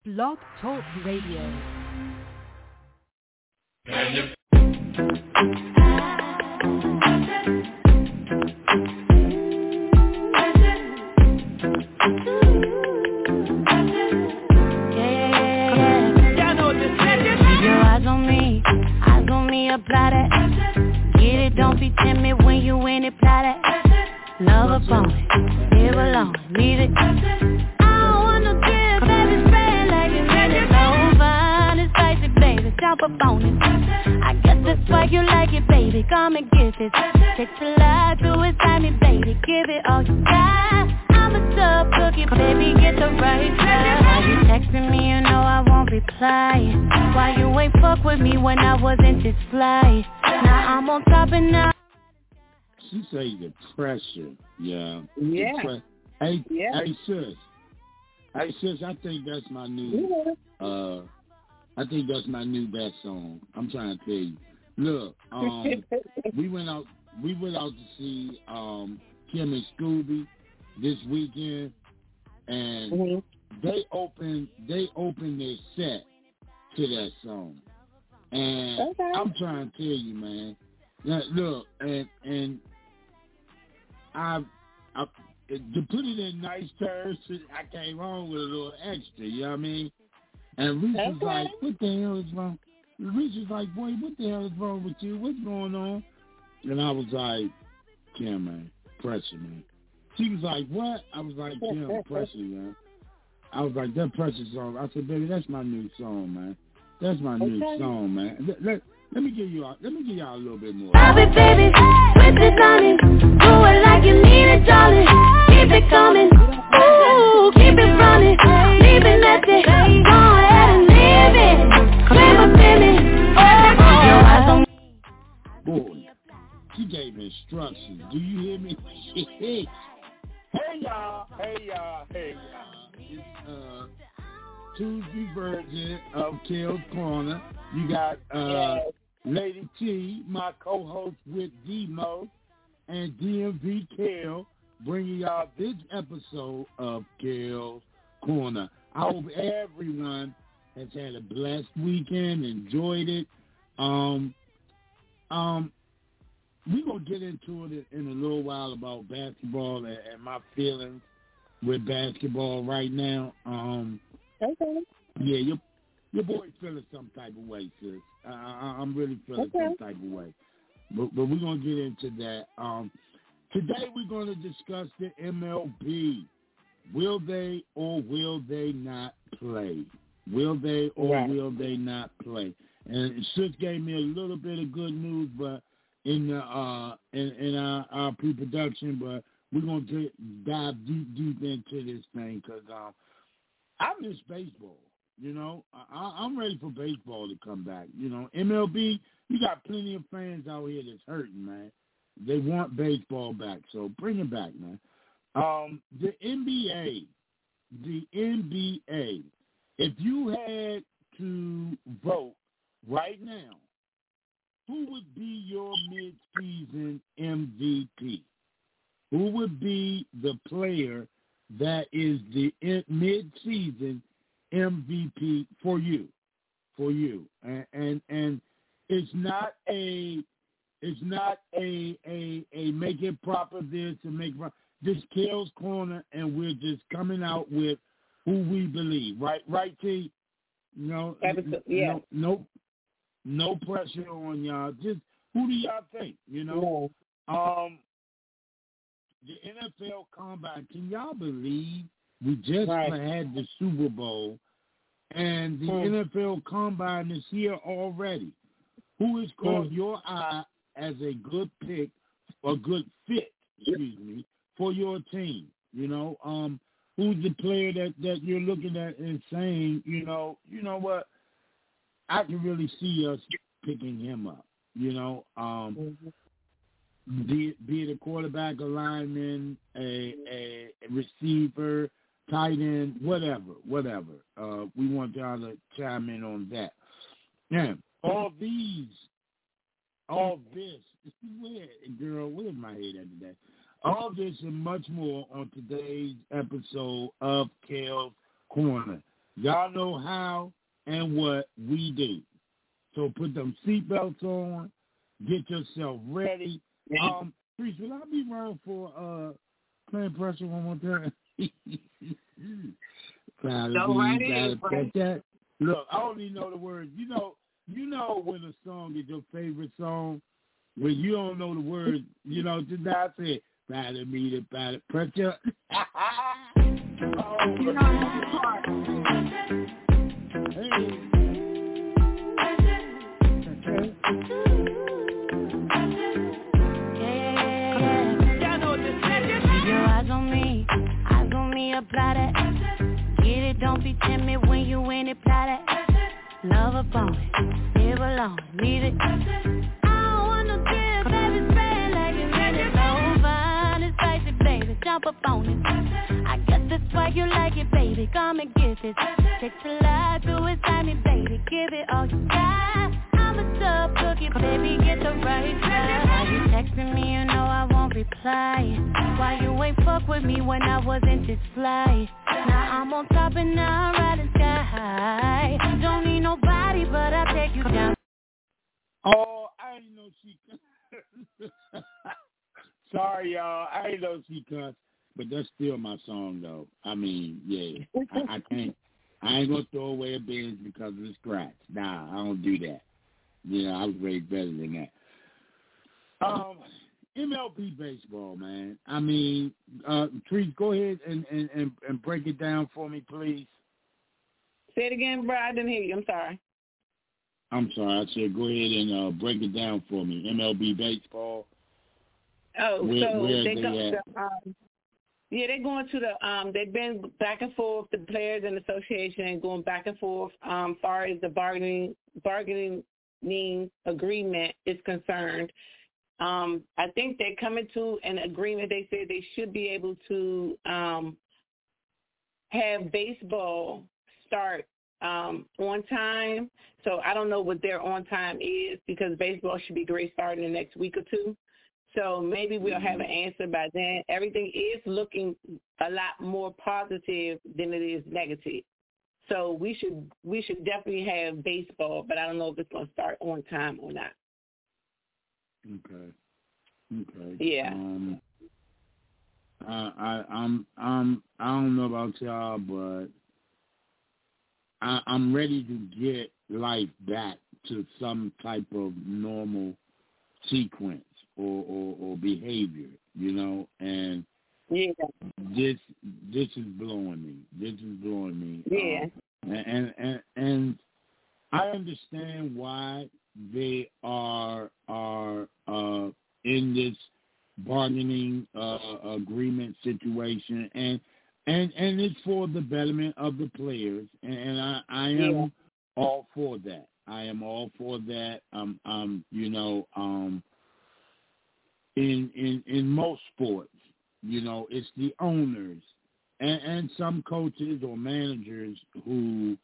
Blog Talk Radio. Apply that. Get it, don't be timid when you in it, apply that. Love a phone, live alone, need it. I don't want no drip, baby, spread like it's ready. So fine, it's spicy, baby, jump up on it. I guess that's why you like it, baby, come and give it. Take to lie, do it, time me, baby, give it all you got. I'm a sub cookie, baby, get the right side. Why you texting me, you know I won't reply. Why you ain't fuck with me when I wasn't this fly? Now I'm on top and now. She say the pressure, yeah. Yeah. Hey, sis. Hey, sis, I think that's my new, I think that's my new best song. I'm trying to tell you. Look, we went out to see Kim and Scooby this weekend, and they opened their set to that song. And I'm trying to tell you, man. Now, look, and I to put it in nice terms, I came home with a little extra. You know what I mean? And Reese was like, "What the hell is wrong?" Reese was like, "Boy, what the hell is wrong with you? What's going on?" And I was like, "Kim, man, pressure, man." She was like, "What?" I was like, "Kim, pressure, man." I was like, "That pressure song." I said, "Baby, that's my new song, man. That's my new song, man." Let me give y'all a little bit more. Love it, baby, with it on it. Do it like you need it, darling. Keep it coming, ooh, keep it running. Leave it messy, go ahead and leave it. Claim a baby, your eyes on me. Boy, she gave me instructions. Do you hear me? Hey y'all. It's Tuesday version of Kale's Corner. You got Lady T, my co-host with D-Mo, and DMV Kale, bringing y'all this episode of Kale's Corner. I hope everyone has had a blessed weekend, enjoyed it. We're going to get into it in a little while about basketball and my feelings with basketball right now. Yeah, your boy's feeling some type of way, sis. I'm really feeling some type of way. But we're going to get into that. Today we're going to discuss the MLB. Will they or will they not play? Will they or will they not play? And sis gave me a little bit of good news, but in our pre-production, but we're going to dive deep into this thing because I miss baseball. You know, I'm ready for baseball to come back. You know, MLB, you got plenty of fans out here that's hurting, man. They want baseball back, so bring it back, man. The NBA, if you had to vote right now, who would be your mid-season MVP? Who would be the player that is the mid-season MVP for you, and it's not a make it proper this and make it this Kale's Corner, and we're just coming out with who we believe, right, T? No, no pressure on y'all. Just who do y'all think? You know, the NFL Combine. Can y'all believe we just had the Super Bowl, and the NFL Combine is here already? Who has caught your eye as a good pick, a good fit, for your team? You know, who's the player that you're looking at and saying, you know what, I can really see us picking him up. You know, be it a quarterback, a lineman, a receiver, tight end, whatever. We want y'all to chime in on that. Now, all this, where's my head at today? All this and much more on today's episode of Kale's Corner. Y'all know how and what we do. So put them seatbelts on. Get yourself ready. Priest, will I be wrong for playing pressure one more time? That. Look, I only know the words. You know when a song is your favorite song, when you don't know the words, just I say, "Battle me to battle pressure." Apply that. Get it, don't be timid when you in it, apply that. Love upon it, live alone, need it. I don't want no tears, baby, spread like it's really so fine. It's spicy, baby, jump up on it. I guess that's why you like it, baby, come and get this. Takes a lot to excite me, baby, give it all you got. I'm a sub cookie, baby, get the right side. Why you texting me, you know I won't reply. Why you ain't fuck with me when I wasn't this fly? Now I'm on top and now I'm riding sky high. Don't need nobody, but I'll take you down. Oh, I ain't know she Sorry, y'all. I ain't know she cussed, but that's still my song, though. I mean, yeah. I can't. I ain't gonna throw away a Benz because of the scratch. Nah, I don't do that. I was raised better than that. MLB baseball, man. I mean, Trees, go ahead and break it down for me, please. Say it again, bro. I didn't hear you. I'm sorry. I said go ahead and break it down for me. MLB baseball. Oh, where they're going to the they've been back and forth, the players and association going back and forth far as the bargaining agreement is concerned. I think they're coming to an agreement. They said they should be able to have baseball start on time. So I don't know what their on time is because baseball should be great starting the next week or two. So maybe we'll have an answer by then. Everything is looking a lot more positive than it is negative. So we should definitely have baseball, but I don't know if it's going to start on time or not. Okay. Yeah. I don't know about y'all, but I'm ready to get life back to some type of normal sequence or behavior, and yeah. This is blowing me. Yeah. And I understand why they are in this bargaining agreement situation, and it's for the betterment of the players, and I am all for that. In most sports, it's the owners and some coaches or managers who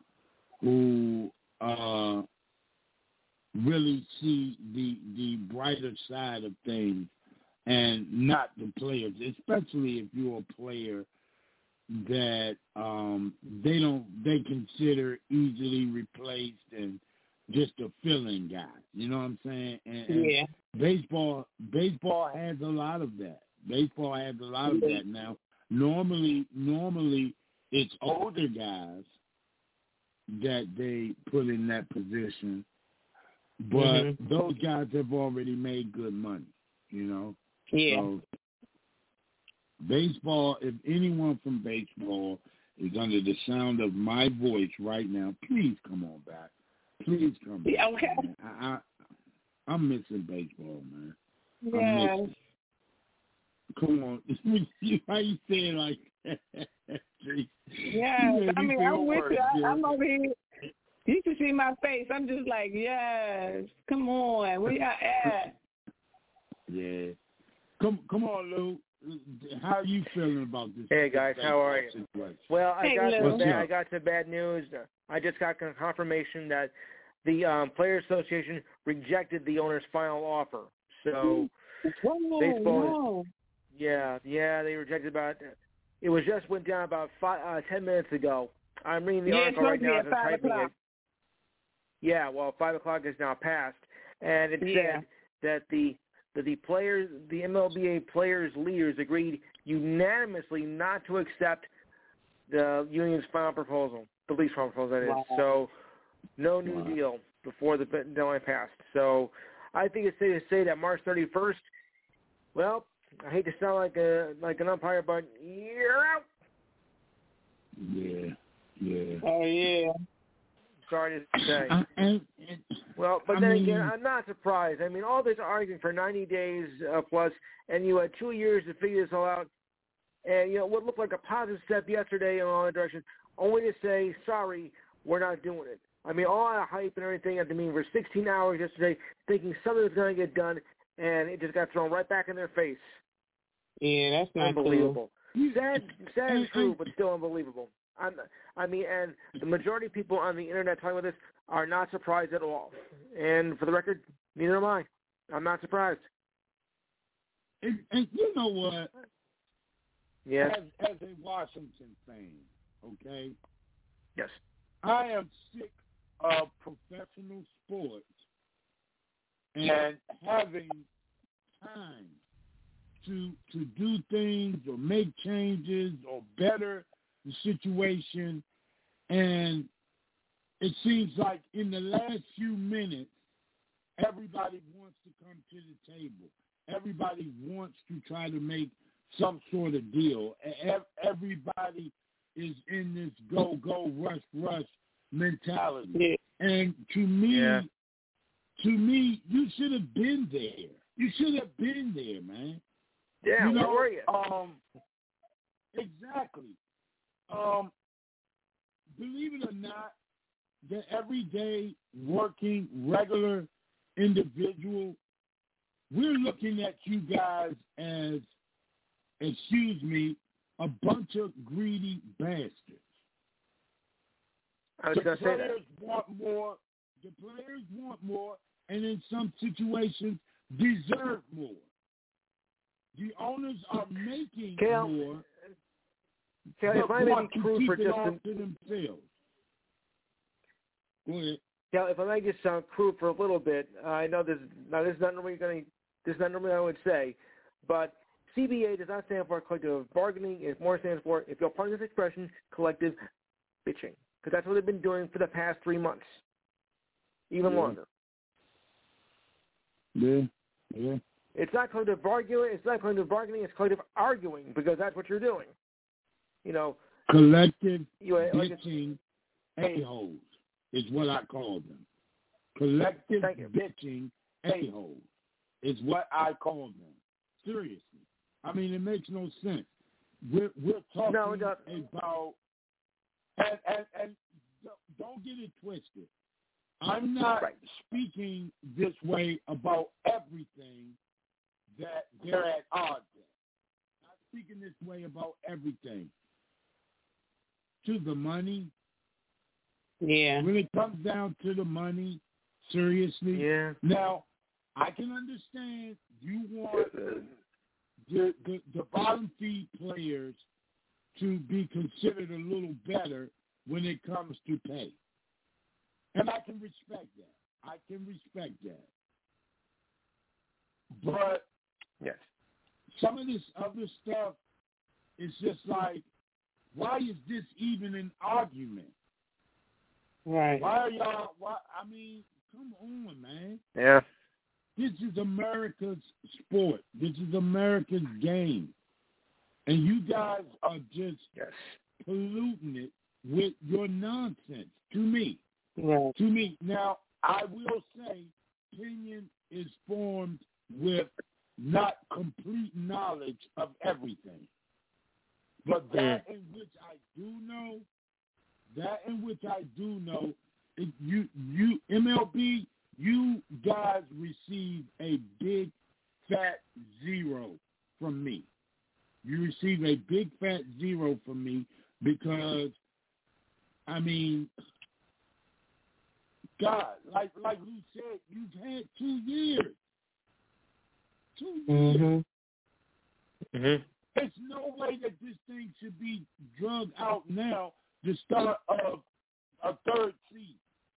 really see the brighter side of things and not the players, especially if you're a player that they consider easily replaced and just a filling guy. You know what I'm saying? And baseball has a lot of that. Now. Normally it's older guys that they put in that position, but those guys have already made good money, Yeah. So baseball, if anyone from baseball is under the sound of my voice right now, please come on back. Please come back. Okay. Man. I'm missing baseball, man. Yeah. Come on. Why you saying like that? Yeah. I mean, I'm with you. I'm over here. You can see my face. I'm just like, yes. Come on. Where y'all at? Yeah. Come on, Lou. How are you feeling about this? Hey, guys. How are you? Situation? Well, I got some bad news. I just got confirmation that the Players Association rejected the owner's final offer. So baseball they rejected it was just went down about 10 minutes ago. I'm reading the article right now as I'm 5 typing o'clock. it. Yeah, well, 5 o'clock is now past, and it said that the players, the MLBA players' leaders agreed unanimously not to accept the union's final proposal, the lease final proposal, that is. Wow. So, no new deal before the deadline passed. So, I think it's safe to say that March 31st, well, I hate to sound like an umpire, but you're out. Yeah. Oh, yeah. Sorry to say. Well, but I then mean, again, I'm not surprised. I mean, all this arguing for 90 days plus, and you had 2 years to figure this all out, and, what looked like a positive step yesterday in all that direction, only to say, sorry, we're not doing it. I mean, all that hype and everything, I mean, for 16 hours yesterday, thinking something was going to get done, and it just got thrown right back in their face. Yeah, that's not unbelievable. Cool. Sad and true, but still unbelievable. I mean, and the majority of people on the internet talking about this are not surprised at all. And for the record, neither am I. I'm not surprised. And you know what? Yeah. As a Washington fan, okay? Yes. I am sick of professional sports and having time to do things or make changes or better the situation, and it seems like in the last few minutes, everybody wants to come to the table. Everybody wants to try to make some sort of deal. Everybody is in this go, rush mentality. Yeah. And to me, you should have been there. You should have been there, man. Yeah, where were you? Exactly. Believe it or not, the everyday working regular individual, we're looking at you guys as, excuse me, a bunch of greedy bastards. I was going to say that. The players want more, and in some situations deserve more. The owners are making more. If I may be crude for just to themselves. Go ahead. Yeah, if I may just sound crude for a little bit, I know this is not normally I would say, but CBA does not stand for collective bargaining. It more stands for, if you'll pardon this expression, collective bitching, because that's what they've been doing for the past 3 months, even longer. Yeah. It's not collective bargaining. It's not collective bargaining. It's collective arguing, because that's what you're doing. Collective bitching a-holes is what I call them. Collective bitching a-holes is what I call them. Seriously. I mean, it makes no sense. We're talking about, and don't get it twisted. I'm not speaking this way about everything that they're at odds with. I'm speaking this way about everything. To the money. Yeah. When it comes down to the money, seriously. Yeah. Now, I can understand you want the bottom feed players to be considered a little better when it comes to pay. And I can respect that. But yes, some of this other stuff is just like, why is this even an argument? Right. Why are y'all? I mean, come on, man. Yeah. This is America's sport. This is America's game. And you guys are just polluting it with your nonsense, to me. Right. To me. Now, I will say opinion is formed with not complete knowledge of everything. But that in which I do know, you MLB, you guys receive a big fat 0 from me. You receive a big fat 0 from me because, I mean, God, like Lou said, you've had 2 years. 2 years. Mm-hmm. There's no way that this thing should be drugged out now the start of a third season.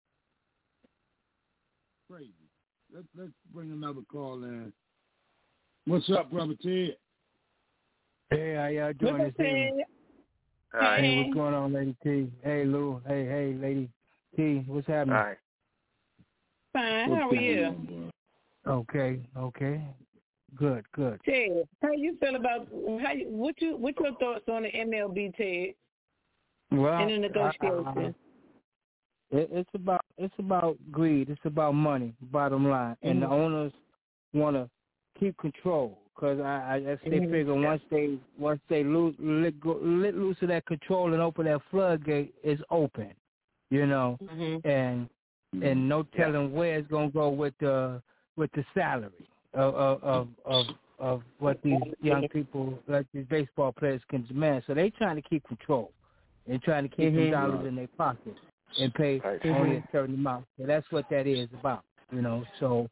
Crazy. Let's bring another call in. What's up, Brother Ted? Hey, how y'all doing this evening? Hey, what's going on, Lady T? Hey, Lou. Hey, Lady T. What's happening? Hi. Fine. How are you? Okay. Good. Ted, how you feel about what's your thoughts on the MLB, Ted? Well, and the negotiations. It's about greed. It's about money. Bottom line, and the owners want to keep control because I guess they figure once they let loose of that control and open that floodgate, it's open, and no telling where it's gonna go with the salary of what these young people, like these baseball players, can demand. So they trying to keep control. They're trying to keep some dollars in their pocket and pay only a certain amount. So that's what that is about, So,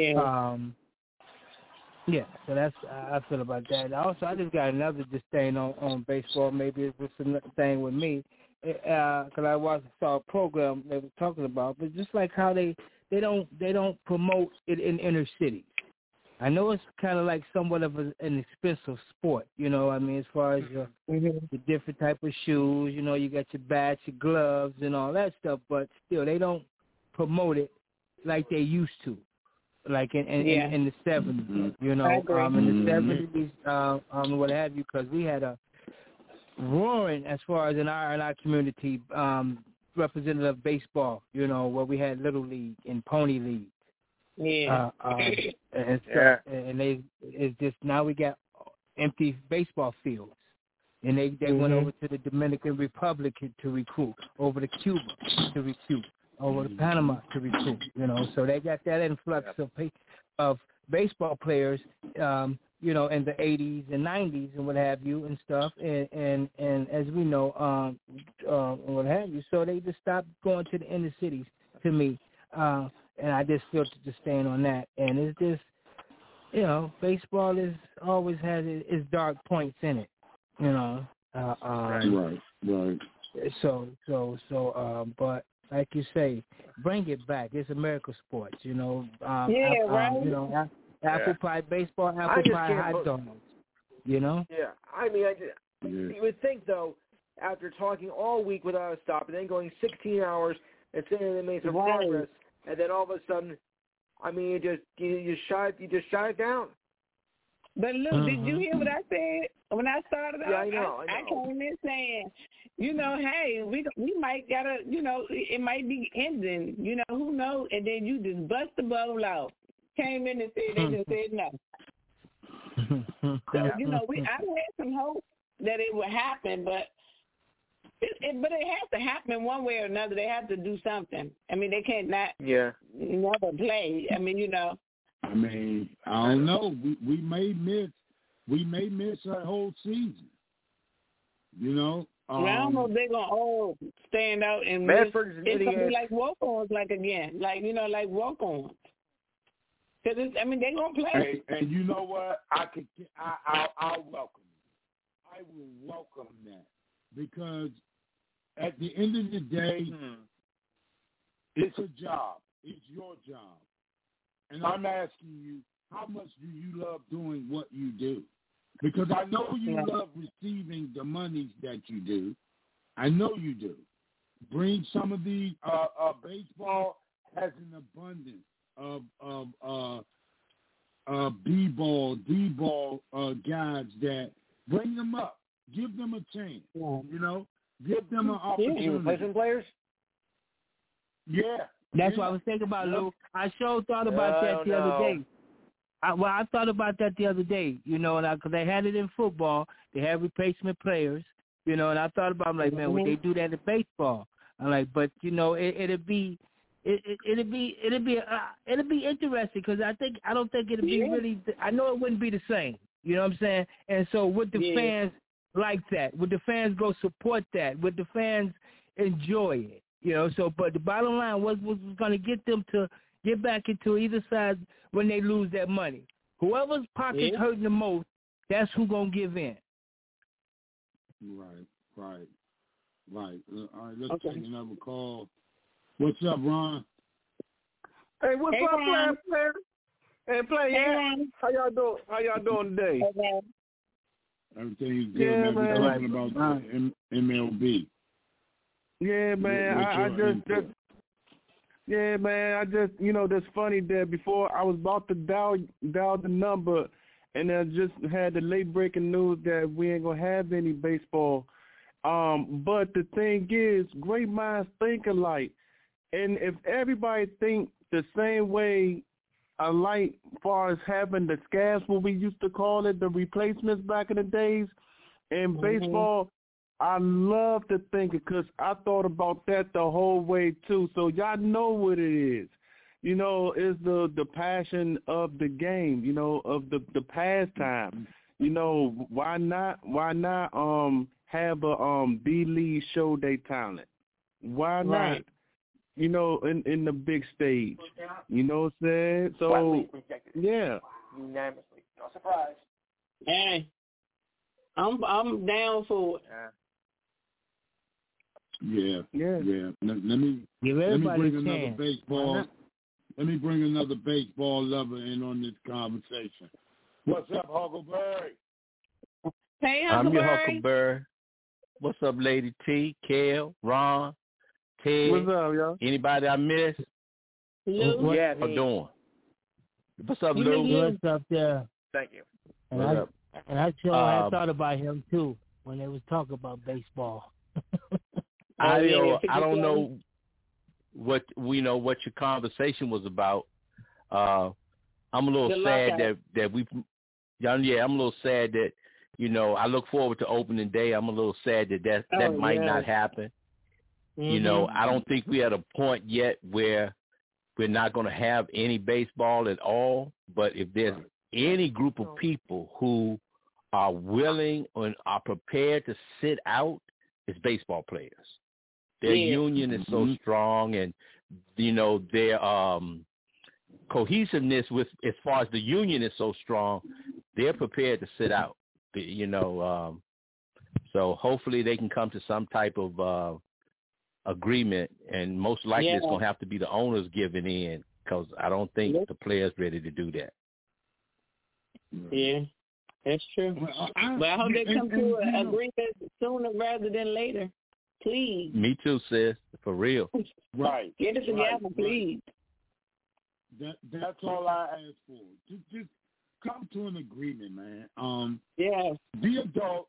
so that's how I feel about that. Also, I just got another disdain on baseball. Maybe it's just a thing with me, because I saw a program they were talking about, but just like how they don't promote it in inner cities. I know it's kind of like somewhat of an expensive sport, as far as the different type of shoes, you got your bats, your gloves, and all that stuff, but still they don't promote it like they used to, like in the 70s, in the 70s, what have you, because we had a roaring, as far as in our community, representative baseball, where we had Little League and Pony League. And it's just now we got empty baseball fields, and they went over to the Dominican Republic to recruit, over to Cuba to recruit, over to Panama to recruit. So they got that influx of baseball players, in the 80s and 90s and what have you and stuff, and as we know, and what have you. So they just stopped going to the inner cities to me. And I just feel to stand on that. And it's just, baseball always has its dark points in it, Right. So, but like you say, bring it back. It's American sports, apple pie baseball, apple pie hot dogs, Yeah, I mean, you would think, though, after talking all week without a stop and then going 16 hours and saying they made some progress, and then all of a sudden, I mean, you shot it down. But look, did you hear what I said when I started out? Yeah, I know. I came in saying, hey, we might gotta, it might be ending, who knows? And then you just bust the bubble out. Came in and said they just said no. So I had some hope that it would happen, but. But it has to happen one way or another. They have to do something. I mean, they can't never play. I mean, I mean, I don't know. We may miss a whole season. I don't know if they're gonna stand out and Medford's it's gonna be like walk-ons, like walk-ons. Because they're gonna play. And you know what? I'll welcome it. I will welcome that. Because at the end of the day, it's a job. It's your job. And I'm asking you, how much do you love doing what you do? Because I know you love receiving the monies that you do. I know you do. Bring some of the baseball has an abundance of B-ball, D-ball guys that bring them up. Give them a chance, Give them an opportunity. Replacement players? Yeah. That's what I was thinking about, Lou. I sure thought about that the other day. I thought about that the other day, because they had it in football. They had replacement players, and I thought about, I'm like, man, would they do that in baseball? I'm like, but, it'd be interesting because I don't think it'd be really. I know it wouldn't be the same. You know what I'm saying? And so would the fans like that? Would the fans go support that? Would the fans enjoy it? So, but the bottom line was going to get them to get back into either side when they lose that money. Whoever's pocket's hurting the most, that's who going to give in. Right. Right. All right, let's take another call. What's up, Ron? Hey, what's up, player? Hey, player. Ron. How y'all doing? How y'all doing today? Everything's good, man. We're talking about MLB. Yeah, man. I just that's funny that before I was about to dial the number, and I just had the late breaking news that we ain't gonna have any baseball. But the thing is, great minds think alike, and if everybody think the same way alike, as far as having the scabs, what we used to call it, the replacements back in the days, in baseball. I love to think it because I thought about that the whole way too. So y'all know what it is. It's the passion of the game, of the pastime. Why not have a B-League show their talent? Why not? In the big stage. You know what I'm saying? So, yeah. Unanimously. No surprise. Hey, I'm down for it. Yeah. Let me give bring everybody a another chance. baseball. Let me bring another baseball lover in on this conversation. What's up, Huckleberry? Hey, Huckleberry. I'm your Huckleberry. What's up, Lady T, Kel, Ron, Ted? What's up, y'all? Anybody I missed? Lou. How doing? What's up, Lou? What's up there? Thank you. And I thought about him too when they was talking about baseball. I don't know what your conversation was about. I'm a little sad that we. Yeah, I'm a little sad that I look forward to opening day. I'm a little sad that might not happen. Mm-hmm. I don't think we're at a point yet where we're not going to have any baseball at all. But if there's any group of people who are willing and are prepared to sit out, it's baseball players. Their union is so strong, and their cohesiveness with as far as the union is so strong, they're prepared to sit out. So hopefully they can come to some type of agreement, and most likely it's going to have to be the owners giving in, because I don't think the players ready to do that. Yeah, that's true. But I hope they come to an agreement sooner rather than later. Please. Me too, sis. For real. Right. Get it together, please. That's all I ask for. Just come to an agreement, man. Be adults,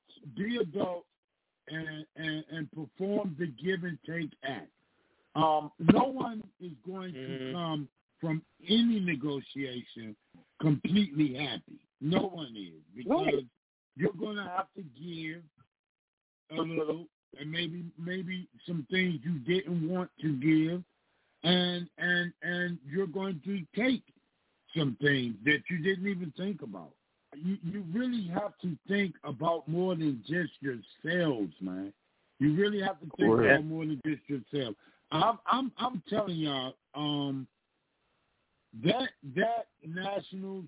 and perform the give and take act. No one is going to come from any negotiation completely happy. No one is, because you're going to have to give a little, and maybe some things you didn't want to give, and you're going to take some things that you didn't even think about. You really have to think about more than just yourselves, man. You really have to think about more than just yourself. I'm telling y'all, that Nationals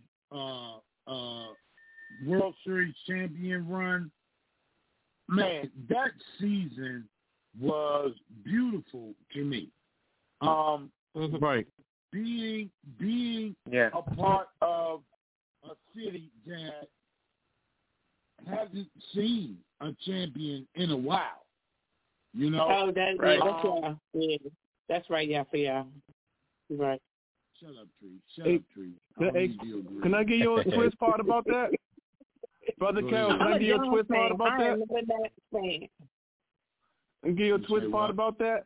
World Series champion run, man, that season was beautiful to me. Right. Being a part of a city that hasn't seen a champion in a while, Oh, that's right. That's right. Yeah, for y'all. Right. Shut up, Tree. Hey, can I give you a twist part about that? Brother Carol, can I give you a twist part about that? And give you a twist part about that?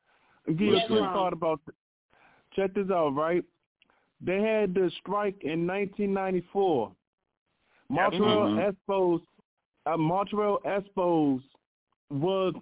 Check this out, right? They had the strike in 1994. Montreal Expos was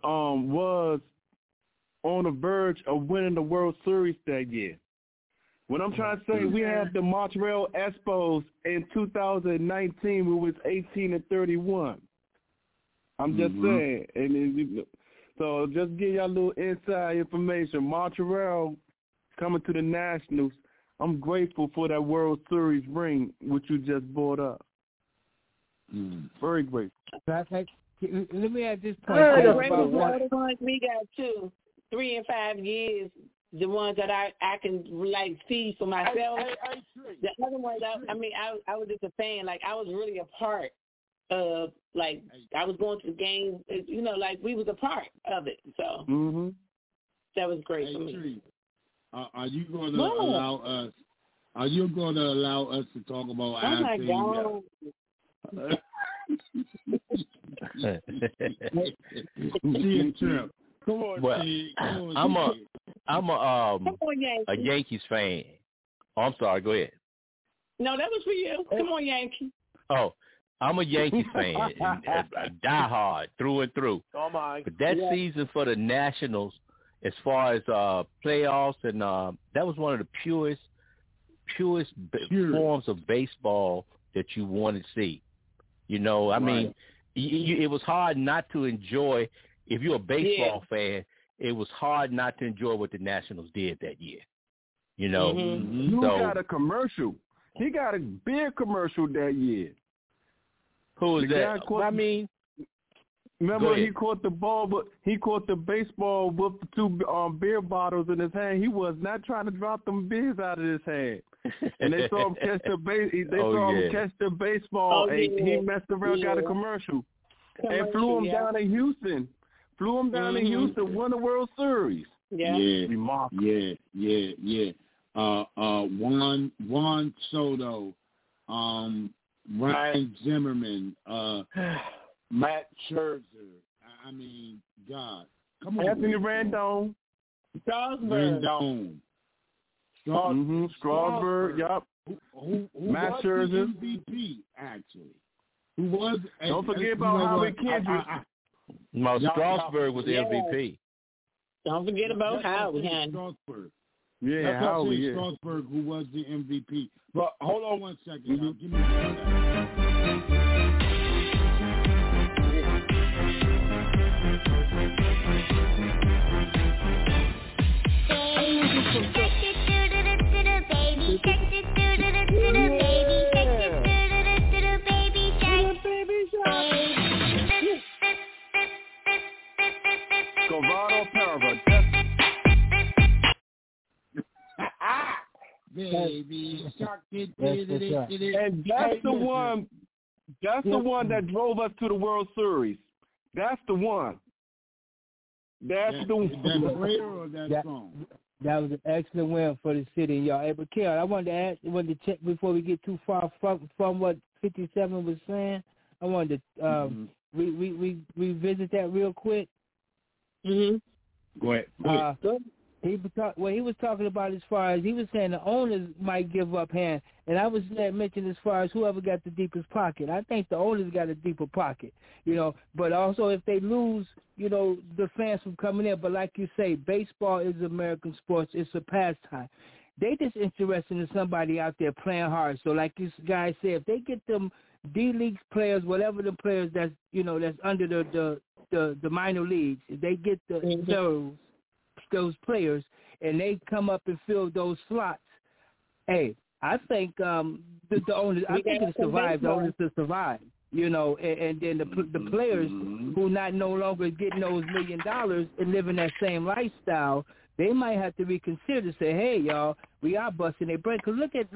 on the verge of winning the World Series that year. What I'm trying to say, we have the Montreal Expos in 2019, we was 18-31. I'm just saying, and so just give y'all a little inside information. Montreal coming to the Nationals. I'm grateful for that World Series ring, which you just brought up. Very grateful. Can Let me add this point. The ones we got too, 3 and 5 years. The ones that I can like see for myself. The other ones, I was just a fan. Like I was really a part of. Like I was going to the game. You know, like we was a part of it. So that was great for me. Are you going to allow us? Are you going to allow us to talk about our team? Oh my God! Trip. Come on, well, I'm a Yankees fan. Oh, I'm sorry. Go ahead. No, that was for you. Come on, Yankee. Oh, I'm a Yankees fan, a diehard through and through. Oh my! But that season for the Nationals, as far as playoffs, and that was one of the purest forms of baseball that you want to see. You know, I mean, it was hard not to enjoy. If you're a baseball fan, it was hard not to enjoy what the Nationals did that year. You know, Lou got a commercial. He got a big commercial that year. Who was that? I mean, remember he caught the ball, but he caught the baseball with the 2 beer bottles in his hand. He was not trying to drop them beers out of his hand. And they saw him catch the baseball, and he messed around, got a commercial, and flew him down to Houston. Won the World Series. Remarkable. Juan Soto, Ryan Zimmerman, Matt Scherzer. I mean, God, come on. Anthony Rendon. Strasburg. Yep. Who Matt was Scherzer. the MVP, actually? Who was? Don't forget about Howie Kendrick. No, Strasburg was the MVP. Don't forget about Howie. Strasburg. Yeah, Howie. Strasburg, who was the MVP. But hold on one second. Give me Baby shark, and that's the one. That's the one that drove us to the World Series. That's the one. That's the one. That prayer or that song? That was an excellent win for the city, y'all. Hey, but Kel, I wanted to check before we get too far from what 57 was saying. I wanted to revisit that real quick. Go ahead. He was talking about as far as he was saying the owners might give up hand, and I was mentioning as far as whoever got the deepest pocket. I think the owners got a deeper pocket, you know. But also if they lose, you know, the fans from coming in. But like you say, baseball is American sports. It's a pastime. They just interested in somebody out there playing hard. So like this guy said, if they get them D-League players, whatever the players that's under the minor leagues, if they get those players and they come up and fill those slots, hey, I think the owners, I think it'll survive. The owners will survive, you know, and then the players who no longer getting those $1 million and living that same lifestyle, they might have to reconsider. Say, hey, y'all, we are busting their brain. Cause look at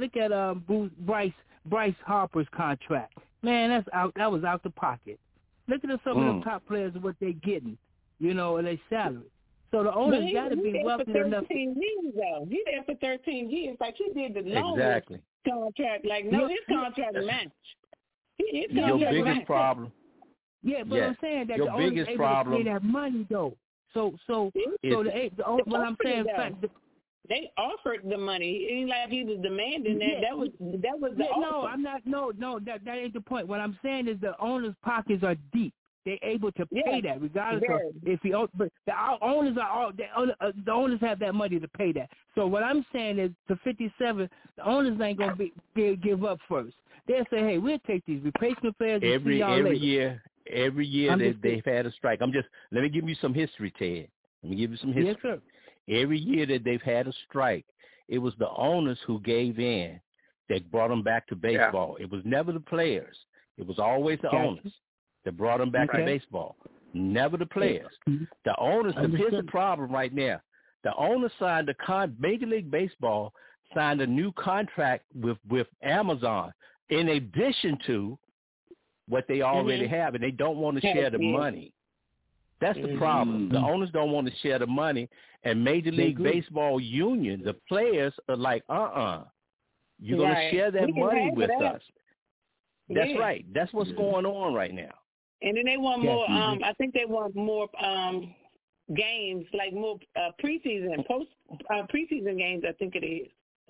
Bryce Harper's contract. Man, that was out the pocket. Look at some of the top players and what they're getting, you know, and their salary. So the owners got to be wealthy enough. He there for 13 years. Like he did the longest contract. Like his contract match. Your biggest problem. Yeah, but I'm saying that your the owners biggest able problem to pay that money though. So what I'm saying, they offered the money. It ain't like he was demanding that. That was the offer. No, I'm not. No, that ain't the point. What I'm saying is the owners' pockets are deep. They're able to pay that, regardless of if he. But the owners the owners have that money to pay that. So what I'm saying is, to 57, the owners ain't gonna give up first. They'll say, hey, we'll take these replacement players. Every year they've had a strike. Let me give you some history, Ted. Let me give you some history. Yes, sir. Every year that they've had a strike, it was the owners who gave in that brought them back to baseball. Yeah. It was never the players. It was always the owners. that brought them back to baseball. Never the players. The owners, here's the problem right now. The owner signed Major League Baseball signed a new contract with Amazon in addition to what they already have, and they don't want to share the money. That's the problem. The owners don't want to share the money, and Major League Baseball union, the players are like, you're going to share that money with us. That's right. That's what's going on right now. And then they want more, I think they want more games, like more preseason games, I think it is.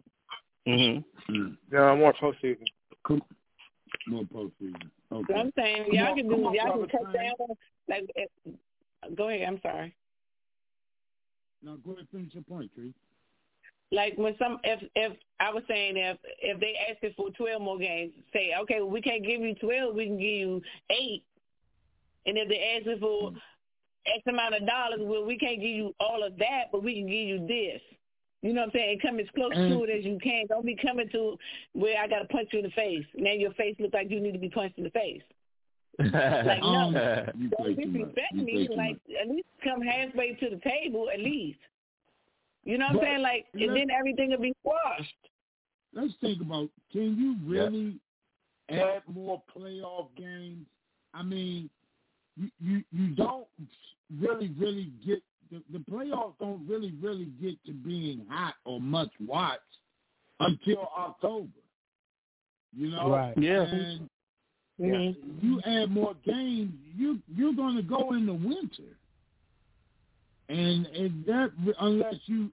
Yeah, more postseason. More postseason. Okay. So I'm saying y'all can cut down. Like, go ahead. I'm sorry. No, go ahead. Finish your point, Tree. Like when if I was saying if they asked us for 12 more games, say okay, well, we can't give you 12, we can give you 8. And if they ask us for X amount of dollars, well, we can't give you all of that, but we can give you this. You know what I'm saying? Come as close to it as you can. Don't be coming to where I got to punch you in the face. Now your face looks like you need to be punched in the face. Like, no, don't disrespect me. Like, at least come halfway to the table, at least. You know what I'm saying? Like, and then everything will be squashed. Let's think about, can you really add more playoff games? I mean, you don't really get, the playoffs don't really get to being hot or much watched until October. You know? Right. Yeah. And you add more games, you're going to go in the winter. And that, unless you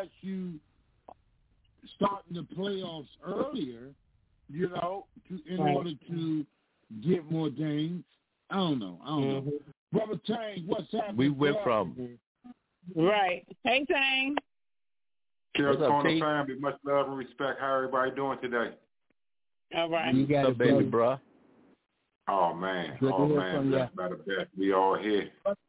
start the playoffs earlier, you know, in order to get more games. I don't know. Brother Tang, what's happening? We went from right. Hey, Tang. What's up, family? Much love and respect. How everybody doing today? All right. You got it, baby, bro. Oh man, blessed by the best. We all here.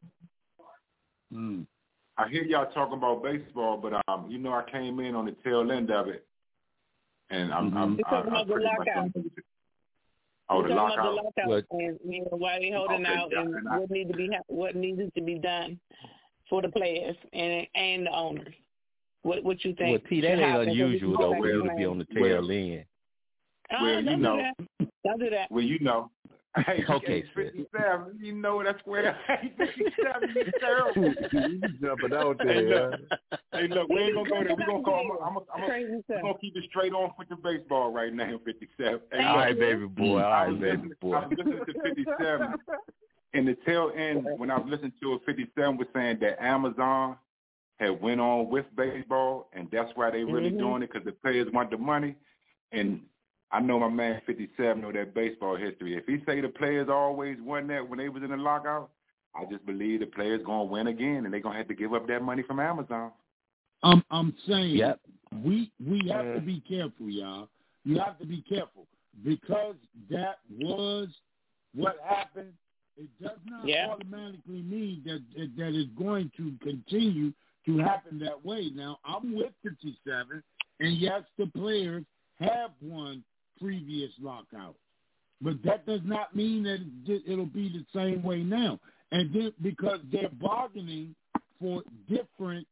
I hear y'all talking about baseball, but you know, I came in on the tail end of it, and I'm talking about the lockout. Oh, the lockout. And, you know, why they holding out and what needed to be done for the players and the owners. What you think? Well, T, that ain't unusual though for you to be on the tail end. Well, you know. Don't do that. Well, you know. Hey, okay, 57, you know that's where 57 is terrible. You jumping out there. Hey, look, we ain't gonna go there. We're gonna call. I'm gonna keep it straight on with the baseball right now. 57. Hey, all right, baby boy. I was listening to 57. In the tail end, when I was listening to it, 57 was saying that Amazon had went on with baseball, and that's why they really doing it because the players want the money. And I know my man 57 know that baseball history. If he say the players always won that when they was in the lockout, I just believe the players gonna win again, and they gonna have to give up that money from Amazon. I'm saying we have to be careful, y'all. You have to be careful because that was what happened. It does not automatically mean that it's going to continue to happen that way. Now I'm with 57, and yes, the players have won previous lockouts, but that does not mean that it'll be the same way now. And then because they're bargaining for different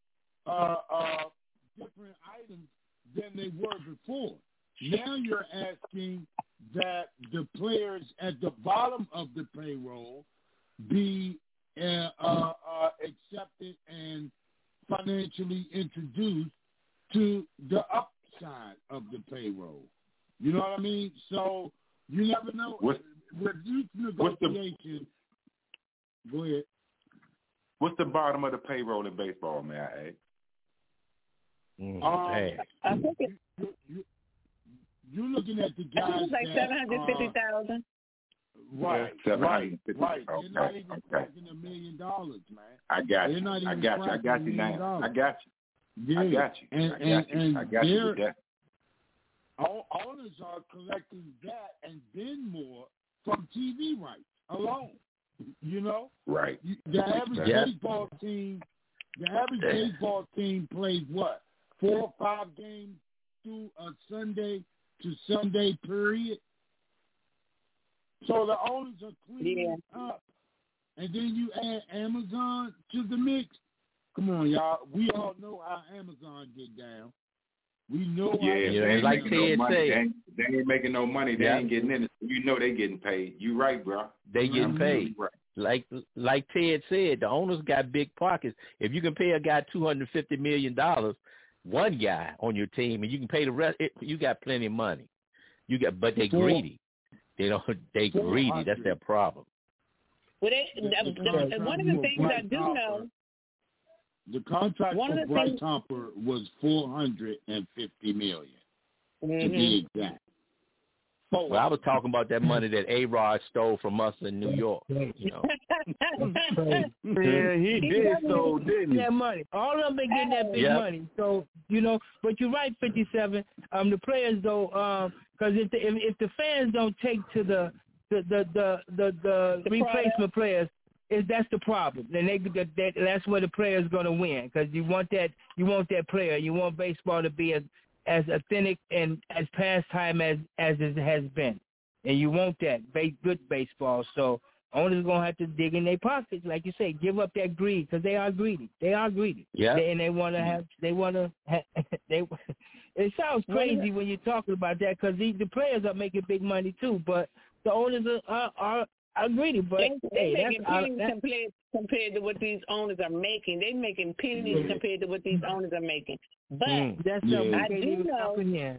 items than they were before. Now you're asking that the players at the bottom of the payroll be accepted and financially introduced to the upside of the payroll. You know what I mean? So you never know. With youth negotiations, go ahead. What's the bottom of the payroll in baseball, may I ask? I think you're looking at the guys. It's like $750,000. Right. They're not even cracking $1 million, man. I got you. I got you now. I got you. I got you. Owners are collecting that and then more from TV rights alone. You know, right? The average baseball team plays what 4 or 5 games through a Sunday to Sunday period. So the owners are cleaning up and then you add Amazon to the mix. Come on, y'all. We all know how Amazon get down. We know how. Yeah, like Ted said, they ain't making no money. They ain't getting in it. You know they getting paid. You right, bro. They getting paid. Right. Like Ted said, the owners got big pockets. If you can pay a guy $250 million, one guy on your team, and you can pay the rest, you got plenty of money. But they greedy. They greedy. That's their problem. Well, one of the things I do know. The contract for Bryce Harper was $450 million, to be exact. Well, I was talking about that money that A-Rod stole from us in New York. Yeah, he did so, didn't he? That money. All of them been getting that big money. So, but you're right, 57. The players, though, because if the fans don't take to the replacement players, that's the problem. Then that's where the player's going to win, because you want that player. You want baseball to be as authentic and as pastime as it has been, and you want that good baseball. So owners going to have to dig in their pockets, like you say, give up that greed, because they are greedy. Yeah, and they want to have. It sounds crazy when you're talking about that, because the players are making big money too, but the owners are greedy. But they're making pennies compared to what these owners are making. They're making pennies compared to what these owners are making. But I do know.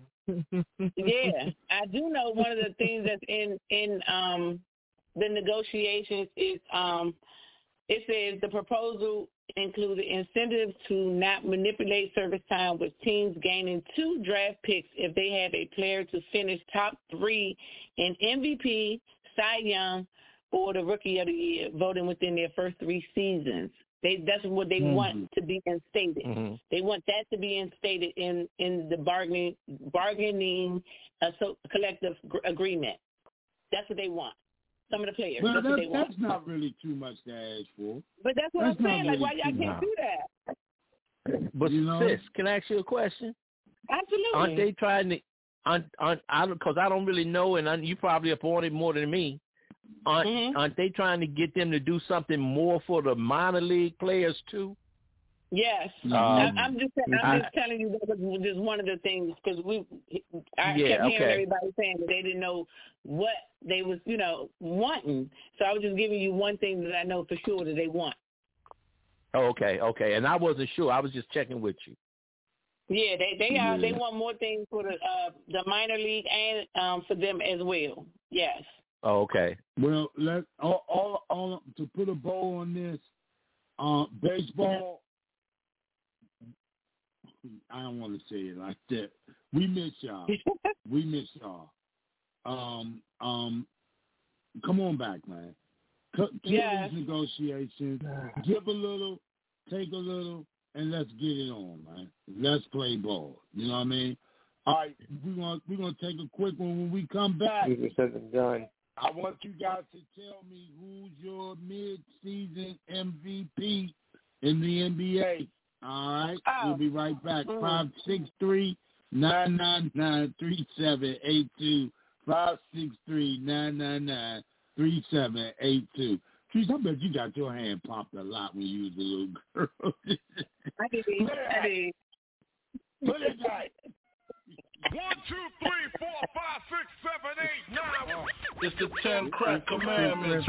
I do know one of the things that's in the negotiations is it says the proposal included incentives to not manipulate service time, with teams gaining 2 draft picks if they have a player to finish top 3 in MVP, Cy Young, or the Rookie of the Year, voting within their first 3 seasons. That's what they want to be instated. They want that to be instated in the bargaining collective agreement. That's what they want. Some of the players. Well, that's what they want. That's not really too much to ask for. But that's what I'm saying. Like, why y'all can't do that? But sis, can I ask you a question? Absolutely. Aren't they trying to? Because I don't really know, and you probably up on it more than me. Aren't they trying to get them to do something more for the minor league players too? Yes, I'm just telling you that was just one of the things, because I kept hearing everybody saying that they didn't know what they was wanting. So I was just giving you one thing that I know for sure that they want. Oh, okay, and I wasn't sure. I was just checking with you. Yeah, they want more things for the minor league and for them as well. Yes. Oh, okay. Well, let all to put a bow on this. Baseball. I don't want to say it like that. We miss y'all. Come on back, man. Kill these negotiations. Give a little, take a little, and let's get it on, man. Let's play ball. You know what I mean? All right, we're gonna take a quick one. When we come back, done. I want you guys to tell me who's your mid-season MVP in the NBA. All right, we'll be right back. 563-999-3782. 563-999-3782. Trees, I bet you got your hand popped a lot when you was a little girl. I did. Put it back. 1, 2, 3, 4, 5, 6, 7, 8, 9. It's the 10 crack commandments.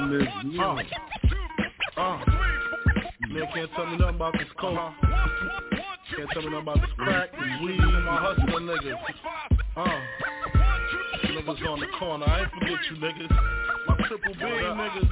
Man can't tell me nothing about this coke. Can't tell me nothing about this crack, this weed, and my hustling niggas. Niggas on the corner, I ain't forget you niggas. My triple B niggas. 1, 2, 3,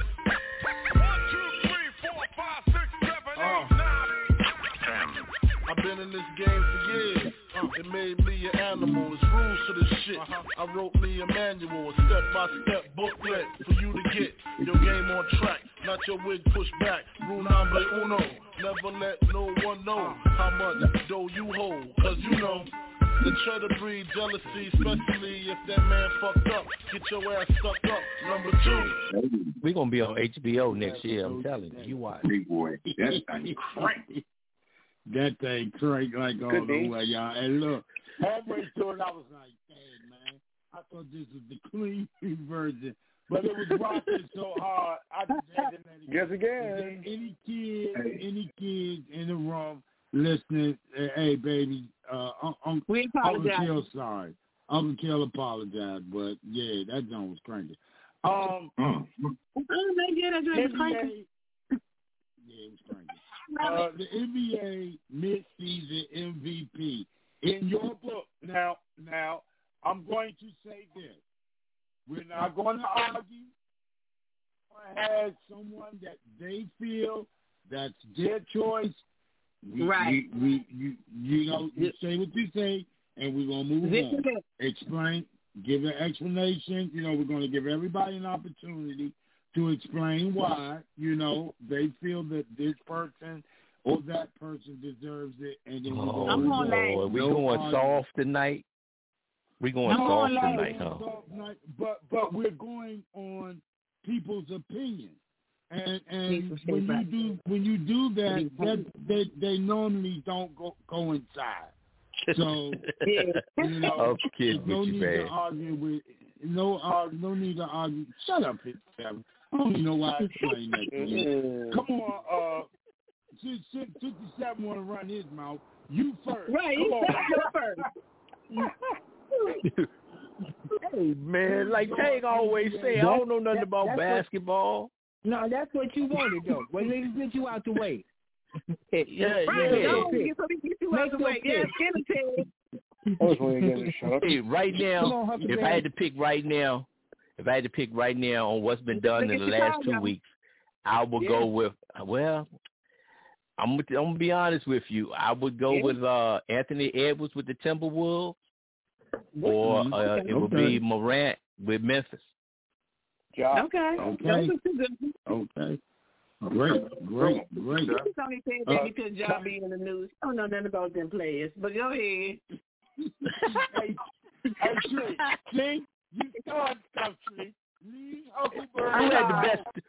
4, 5, 6, 7, 8, 9. I've been in this game for years. It made me an animal, it's rules to this shit. I wrote me a manual, a step-by-step booklet for you to get your game on track, not your wig pushed back. Rule number uno, never let no one know how much dough you hold, cause you know the try to breed jealousy, especially if that man fucked up. Get your ass stuck up. Number 2, we're gonna be on HBO next year, I'm telling you. You watch. Big boy, that thing crank. That thing crank like all the way, y'all. And look, halfway through it, I was like, dang, man, I thought this was the clean version. but it was rocking so hard. I just had to let it Guess again. Any kids in the room listening? Hey, baby, we apologize. Uncle Kill, sorry. Uncle Kill apologized, but yeah, that joint was cranky. Yeah, it was cranky. The NBA mid-season MVP. In your book, now, I'm going to say this. We're not going to argue. I had someone that they feel that's their choice. Right. You say what you say, and we're going to move on. Explain, give an explanation. We're going to give everybody an opportunity to explain why, they feel that this person or that person deserves it. And then we going soft tonight? We're going soft tonight, huh? But we're going on people's opinion. And when you do that, they normally don't go inside. So I'm kidding no with you, need man. to argue with no need to argue. Shut up, Kevin. I don't even know why I explained that to you. Come on, 57 want to run his mouth. You first. Right, you first. Hey, man, like Tank always say, I don't know nothing about basketball. No, that's what you wanted, though. When niggas get you out the way. Get you out the way. Yeah, Hey, right now, if I had to pick right now on what's been done in the last 2 weeks, I would go with, I'm going to be honest with you. I would go with Anthony Edwards with the Timberwolves, or it would be Morant with Memphis. Okay. Great. You just only said that because y'all be in the news. I don't know nothing about them players, but go ahead. Hey, Tree, you started stuff, Tree. Who had the best?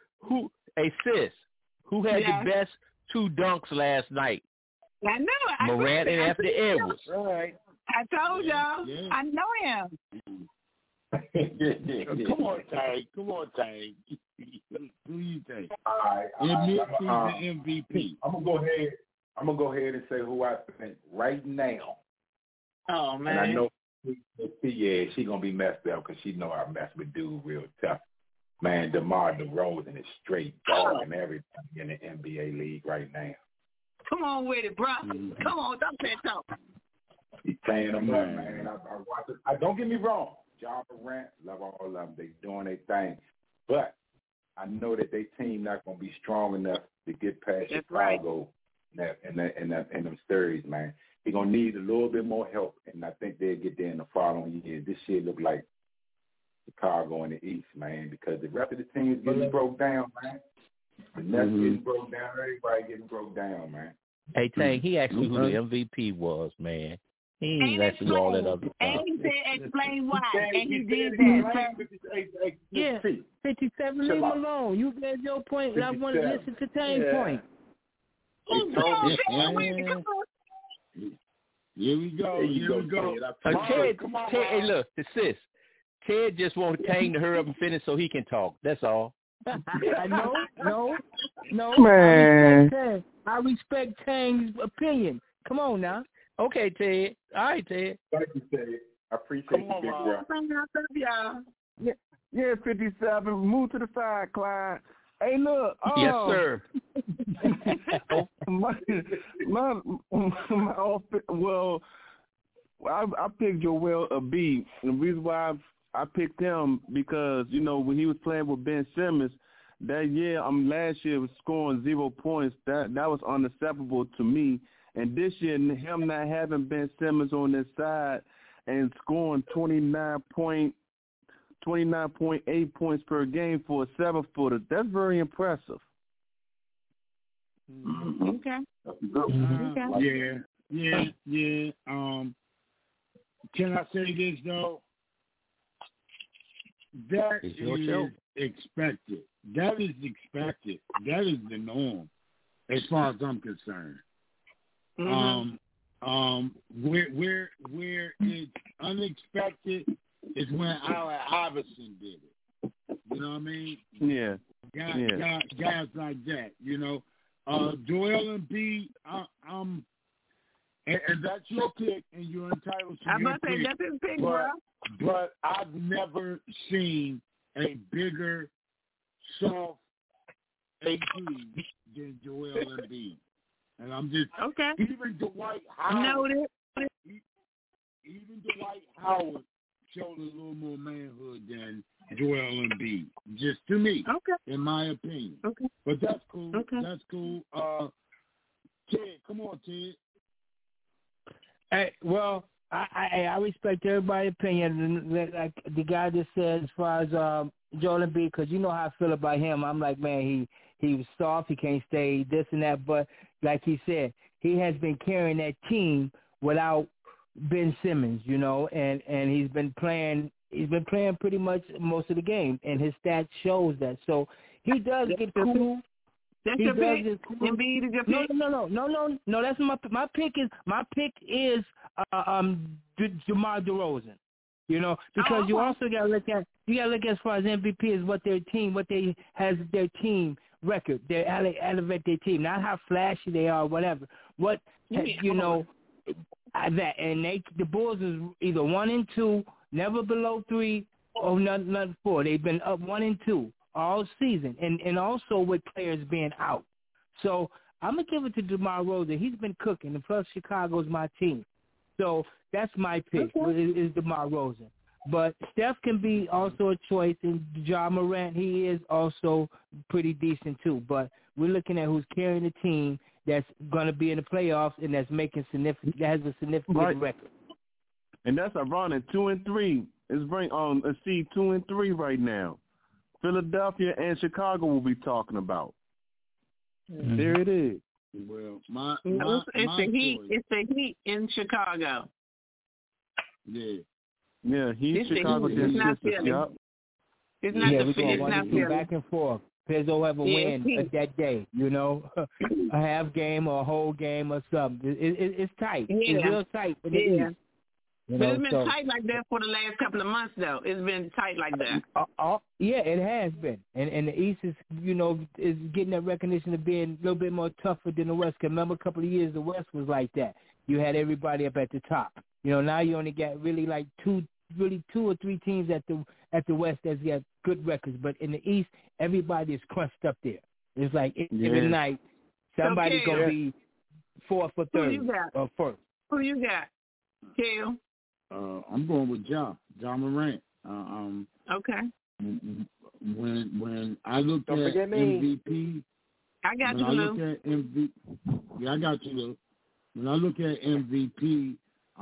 Who had the best 2 dunks last night? I know it. Morant and Anthony Edwards. Right. I told y'all. Yeah. I know him. Come on, Tank. Who you think? All right. Mid-season MVP. I'm gonna go ahead and say who I think right now. Oh man. And I know, she gonna be messed up because she know I mess with dude real tough. Man, DeMar DeRozan is straight dogging everything in the NBA league right now. Come on with it, bro. Come on, don't say talk. He's paying them up, man. I watch it. Don't get me wrong. Ja Morant, love all of them. They doing their thing. But I know that their team not going to be strong enough to get past Chicago in them series, man. They're going to need a little bit more help, and I think they'll get there in the following year. This shit look like Chicago in the East, man, because the rest of the teams getting broke down, man. The Nets getting broke down. Everybody getting broke down, man. Hey, Tank, he asked me who the MVP was, man. He ain't asked me all that other stuff. And he said explain why, and he did that. Yeah, 57, leave him alone. You gave your point, I want to listen to Tank's point. Here we go. Ted, hey, look, sis. Ted just wants Tank to hurry up and finish so he can talk. That's all. No. Man. I respect Tank's opinion. Come on now. Okay, Ted. All right, Ted. Thank you, Ted. I appreciate you, big bro. Yeah, 57. Move to the side, Clyde. Hey, look. Yes, sir. I picked Joel Embiid. And the reason why I picked him because, when he was playing with Ben Simmons, that year, last year was scoring 0 points. That was unacceptable to me. And this year, him not having Ben Simmons on his side and scoring 29.8 points per game for a 7-footer, that's very impressive. Okay. Yeah. Can I say this though? That is expected. That is expected. That is the norm, as far as I'm concerned. Where it's unexpected is when Allen Iverson did it. You know what I mean? Yeah. Guys like that, you know. Joel Embiid, and that's your pick, and you're entitled to I'm your about to say pick. that's his pick, bro. But I've never seen a bigger, soft AD than Joel Embiid. And I'm just okay. Even Dwight Howard. Even Dwight Howard showed a little more manhood than Joel Embiid. Just to me, in my opinion. Okay. But that's cool. Okay. That's cool. Ted, come on, Ted. Hey, well, I respect everybody's opinion. Like the guy just said, as far as Joel Embiid, because you know how I feel about him. I'm like, man, he was soft. He can't stay this and that. But like he said, he has been carrying that team without Ben Simmons, you know, and he's been playing pretty much most of the game, and his stats shows that. So he does get cool. That's your pick. Embiid is your pick. No. That's my pick is DeMar DeRozan. You know, because you also got to look at as far as MVP is what their team record. They elevate their team, not how flashy they are, whatever. That and the Bulls is either 1-2, never below 3, or not 4. They've been up 1-2 all season, and also with players being out. So I'm gonna give it to DeMar DeRozan. He's been cooking, and plus Chicago's my team. So that's my pick is DeMar DeRozan. But Steph can be also a choice, and Ja Morant, he is also pretty decent too. But we're looking at who's carrying the team that's going to be in the playoffs and that has a significant record. And that's ironic. 2-3 is a seed 2-3 right now. Philadelphia and Chicago will be talking about. Mm-hmm. There it is. Well, it's the Heat in Chicago. Yeah, Heat, Chicago, it's not Philly. Yep. It's not the Philly. It's not Philly. Back and forth. Depends on whoever wins that day, you know, a half game or a whole game or something. It's tight. Yeah. It's real tight. But it's been tight like that for the last couple of months, though. It's been tight like that. Yeah, it has been. And the East is, is getting that recognition of being a little bit more tougher than the West. Because remember, a couple of years, the West was like that. You had everybody up at the top. Now you only got really like two or three teams at the West that's got good records, but in the East, everybody is crunched up there. It's like every night somebody's gonna be fourth or third or first. Who you got, Kel? I'm going with Ja Morant. Okay. When I look at MVP, I got you, Lou. I got you, Lou. When I look at MVP,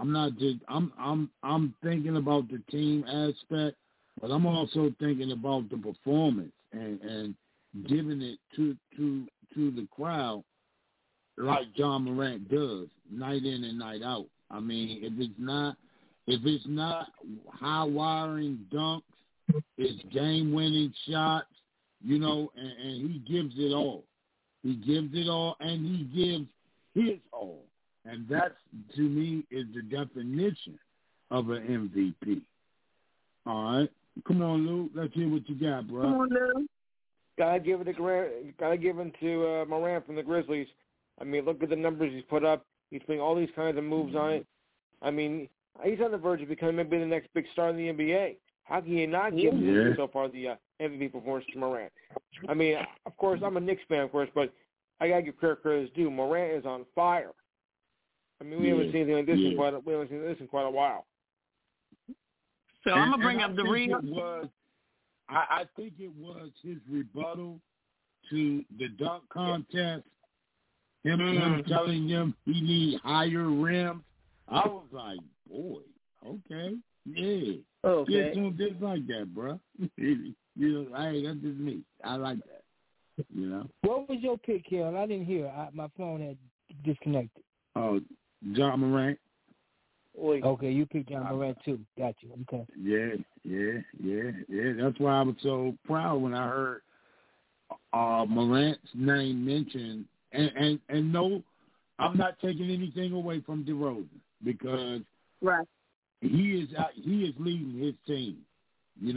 I'm thinking about the team aspect, but I'm also thinking about the performance and giving it to the crowd like Ja Morant does night in and night out. I mean, if it's not high wiring dunks, it's game winning shots, and he gives it all. He gives it all, and he gives his all. And that, to me, is the definition of an MVP. All right. Come on, Lou. Let's hear what you got, bro. Come on, Lou. Gotta give it to Morant from the Grizzlies. I mean, look at the numbers he's put up. He's putting all these kinds of moves on it. I mean, he's on the verge of becoming maybe the next big star in the NBA. How can you not give so far the MVP performance to Morant? I mean, of course, I'm a Knicks fan, of course, but I gotta give credit due. Morant is on fire. I mean, we haven't seen anything like this in quite a while. So I'm gonna bring up the real. I think it was his rebuttal to the dunk contest. Him telling him he need higher rims. I was like, boy, okay, yeah, okay, just like that, bro. Hey, that's just me. I like that. What was your pick, Kel? I didn't hear. My phone had disconnected. Oh, Ja Morant. Okay, you picked Ja Morant too. Got you. Okay. Yeah. That's why I was so proud when I heard Morant's name mentioned. And no, I'm not taking anything away from DeRozan because he is leading his team.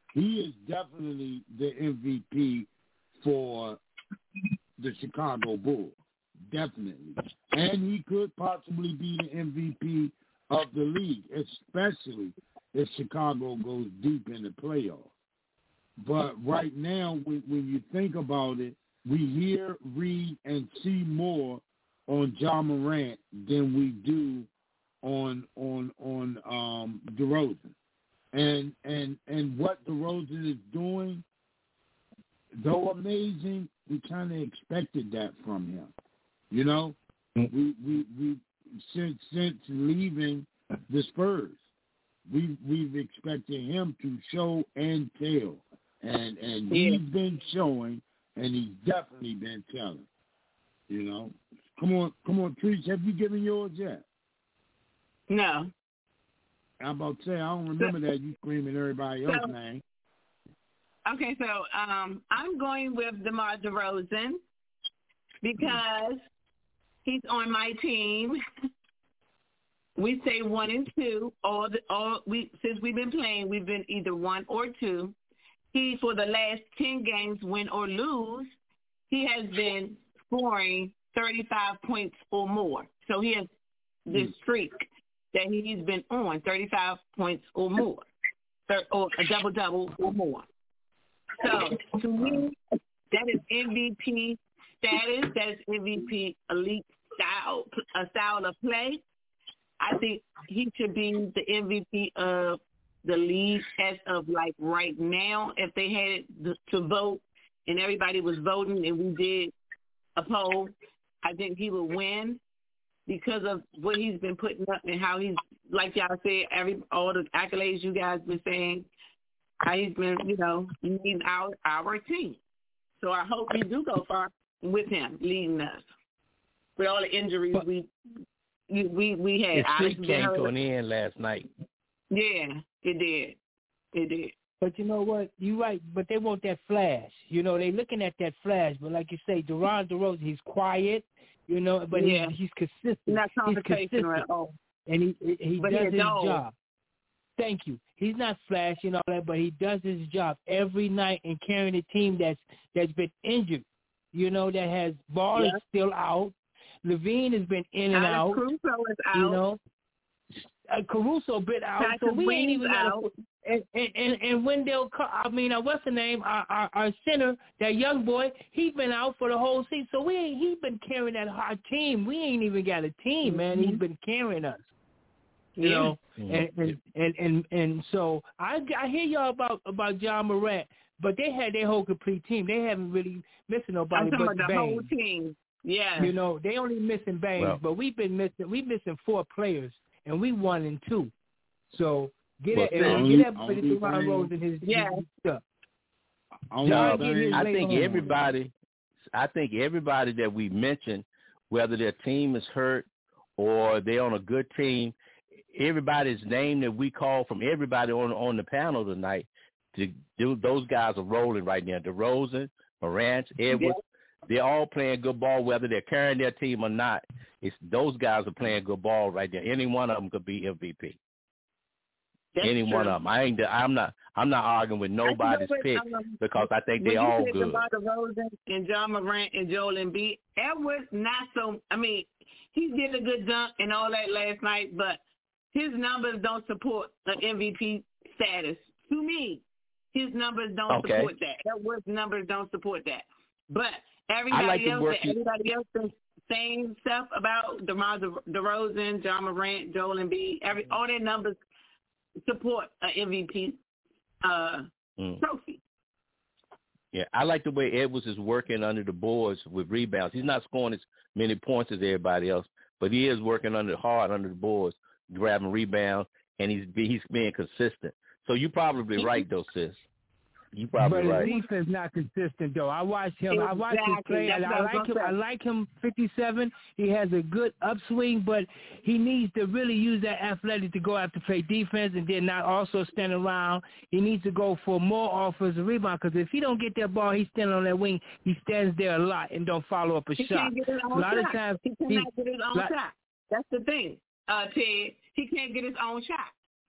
He is definitely the MVP for the Chicago Bulls. Definitely. And he could possibly be the MVP of the league, especially if Chicago goes deep in the playoffs. But right now, when you think about it, we hear, read, and see more on Ja Morant than we do on DeRozan. And what DeRozan is doing, though amazing, we kind of expected that from him. You know, we since leaving the Spurs, we've expected him to show and tell, and he's been showing, and he's definitely been telling. You know, come on, Trees, have you given yours yet? No. I'm about to say, I don't remember that you screaming everybody else's name. Okay, so I'm going with DeMar DeRozan because he's on my team. We say 1 and 2. Since we've been playing, we've been either 1 or 2. He, for the last 10 games, win or lose, he has been scoring 35 points or more. So he has this streak that he's been on, 35 points or more, or a double-double or more. So, to me, that is MVP status. That is MVP elite style of play. I think he should be the MVP of the league as of like right now. If they had to vote and everybody was voting and we did a poll, I think he would win because of what he's been putting up and how he's, like y'all said, all the accolades you guys been saying, how he's been, leading our team. So I hope we do go far with him leading us. With all the injuries we had. His streak came to an end last night. Yeah, it did. But you know what? You're right. But they want that flash. They looking at that flash. But like you say, DeMar DeRozan, he's quiet. But he's consistent. Not he's consistent at all. And he does his job. Thank you. He's not flashy and all that, but he does his job every night and carrying a team that's been injured. That has Ball is still out. Levine has been in and out. Caruso is out. Caruso been out, so we ain't even out. And Wendell, what's the name? Our center, that young boy, he's been out for the whole season. So he's been carrying that hard team. We ain't even got a team, man. He's been carrying us. And so I hear y'all about Ja Morant, but they had their whole complete team. They haven't really missing nobody but the Baines. Whole team. Yeah. They only missing Baines, but we missing 4 players, and we 1 and 2. So get everybody to Ron Rose and his stuff. I think everybody that we mentioned, whether their team is hurt or they're on a good team, everybody's name that we call from everybody on the panel tonight, those guys are rolling right now. DeRozan, Morant, Edwards, they're all playing good ball, whether they're carrying their team or not. Those guys are playing good ball right there. Any one of them could be MVP. Any one of them. I'm not arguing with nobody's pick because I think they all good. DeMar DeRozan and Ja Morant and Joel Embiid, Edwards not so. He did a good dunk and all that last night, but his numbers don't support an MVP status. To me, his numbers don't support that. Edwards' numbers don't support that. But everybody else is saying stuff about DeMar DeRozan, Ja Morant, Joel Embiid. All their numbers support an MVP trophy. Yeah, I like the way Edwards is working under the boards with rebounds. He's not scoring as many points as everybody else, but he is working hard under the boards, grabbing rebounds, and he's being consistent. So you're probably right, though, sis. You probably right. But his defense not consistent, though. I watched him. I watched his play. I like him. 57. He has a good upswing, but he needs to really use that athletic to go out to play defense and then not also stand around. He needs to go for more offensive rebound because if he don't get that ball, he's standing on that wing. He stands there a lot and don't follow up a shot. Can't get his own lot shot. of times he cannot get his own shot. That's the thing, Ted. He can't get his own shot.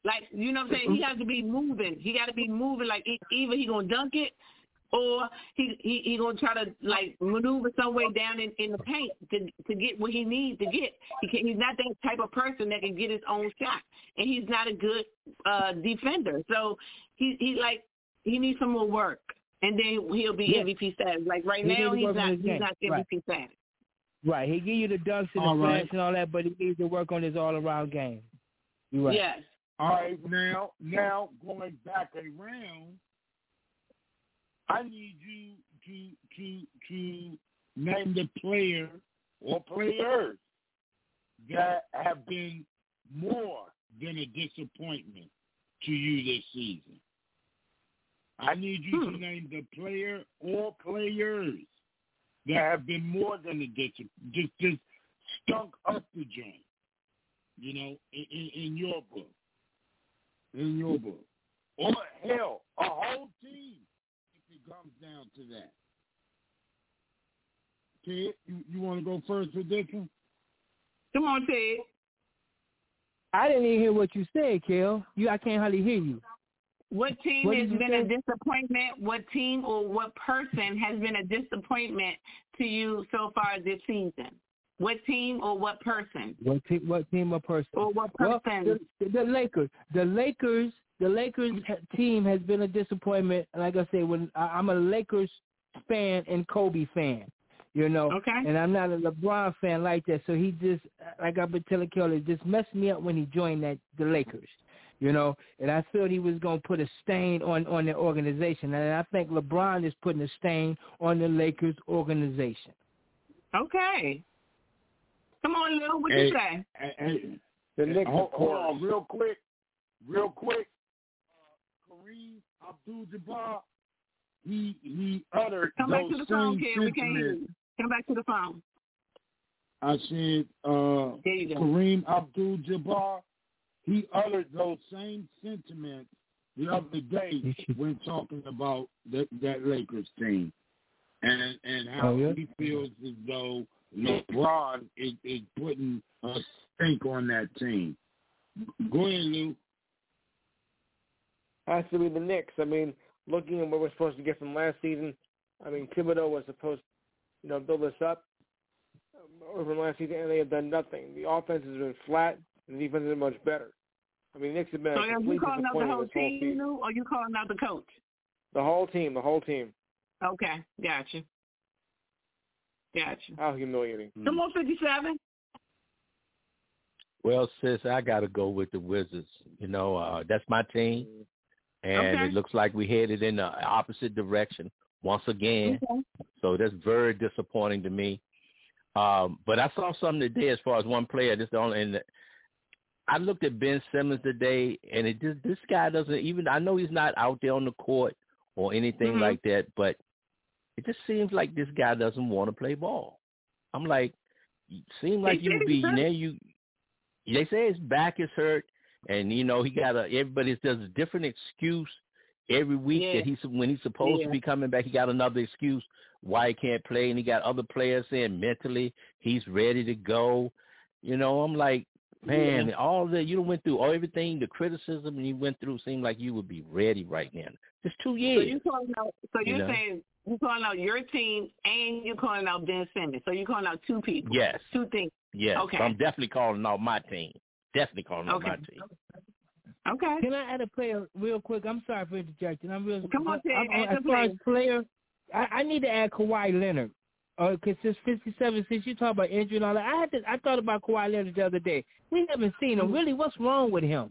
Like, you know what I'm saying? He has to be moving. He got to be moving. Like, either he going to dunk it or he going to try to, like, maneuver some way down in the paint to get what he needs to get. He's not that type of person that can get his own shot. And he's not a good defender. So, he needs some more work. And then he'll be MVP status. Like, right now, he's not MVP status. Right. He give you the dunks and the flash and all that, but he needs to work on his all-around game. You're right. Yes. All right, now going back around, I need you to name the player or players that have been more than a disappointment to you this season. I need you to name the player or players that have been more than a disappointment, just stunk up the joint, you know, in your book. In your book. Or, hell, a whole team, if it comes down to that. Ted, you want to go first with this one? Come on, Ted. I didn't even hear what you said, Kel. I can't hardly hear you. What team has been a disappointment? What team or what person has been a disappointment to you so far this season? What team or what person? What team or person? Or what person? Well, the Lakers. The Lakers team has been a disappointment. Like I said, when I'm a Lakers fan and Kobe fan, you know. Okay. And I'm not a LeBron fan like that. So he just, like I've been telling Kelly, just messed me up when he joined the Lakers. You know, and I thought he was going to put a stain on the organization. And I think LeBron is putting a stain on the Lakers organization. Okay. Come on, Lil, what you say? The Knicks. Hold on, real quick. Kareem Abdul-Jabbar, he uttered Come those back to the same phone, kid. We can't hear sentiments. you. Come back to the phone. I said Kareem Abdul-Jabbar, he uttered those same sentiments the other day when talking about that Lakers team and how he feels as though LeBron is putting a stink on that team. Go ahead, Lou. Has to be the Knicks. I mean, looking at what we're supposed to get from last season, I mean, Thibodeau was supposed to, build us up over last season, and they have done nothing. The offense has been flat, and the defense is much better. I mean, Knicks have been a complete disappointment. So are you calling out the whole team, Lou, or are you calling out the coach? The whole team. Okay, gotcha. How humiliating. Come on, 57. Well, sis, I got to go with the Wizards. You know, that's my team, and it looks like we headed in the opposite direction once again. Okay. So that's very disappointing to me. But I saw something today as far as one player. I looked at Ben Simmons today, and this guy doesn't even – I know he's not out there on the court or anything like that, but it just seems like this guy doesn't want to play ball. I'm like, seems like you would be – they say his back is hurt, and, he got everybody does a different excuse every week that when he's supposed to be coming back, he got another excuse why he can't play, and he got other players saying mentally he's ready to go. I'm like, man, all that you went through, everything, the criticism you went through seemed like you would be ready right now. Just 2 years. So you're saying you're calling out your team and you're calling out Ben Simmons. So you're calling out two people. Yes. Two things. Yes. Okay. So I'm definitely calling out my team. Definitely calling out my team. Okay. Can I add a player real quick? I'm sorry for interjecting. Come on, as far as player, I need to add Kawhi Leonard. Because since 57, since you talk about injury and all that, I thought about Kawhi Leonard the other day. We haven't seen him. Really, what's wrong with him?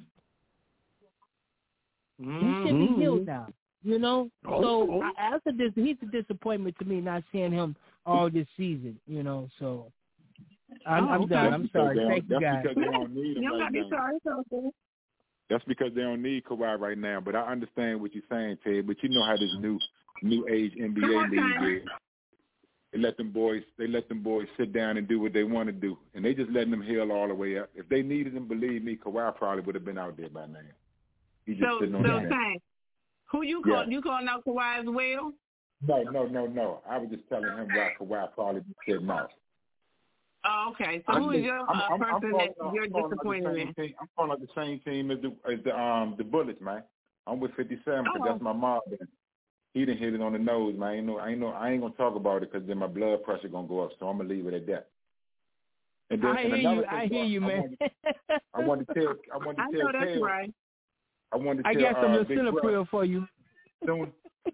He should be healed now, So he's a disappointment to me not seeing him all this season, So I'm done. I'm sorry. Thank you, guys. Because they don't need him right now. That's because they don't need Kawhi right now. But I understand what you're saying, Ted. But you know how this new age NBA league is. They let them boys sit down and do what they want to do, and they just letting them heal all the way up. If they needed him, believe me, Kawhi probably would have been out there by now. He just sitting on the bench. Who you call? You calling out Kawhi as well? No. I was just telling him why Kawhi probably sitting out. Oh, okay. So who is your person that you're disappointed in? I'm calling out the same team as the Bullets, man. I'm with 57 because that's my mom. He done hit it on the nose, man. I ain't gonna talk about it because then my blood pressure gonna go up. So I'm gonna leave it at that. And then, I hear you, man. I want to tell. I know that's Kale, right. I got some lisinopril for you. Soon,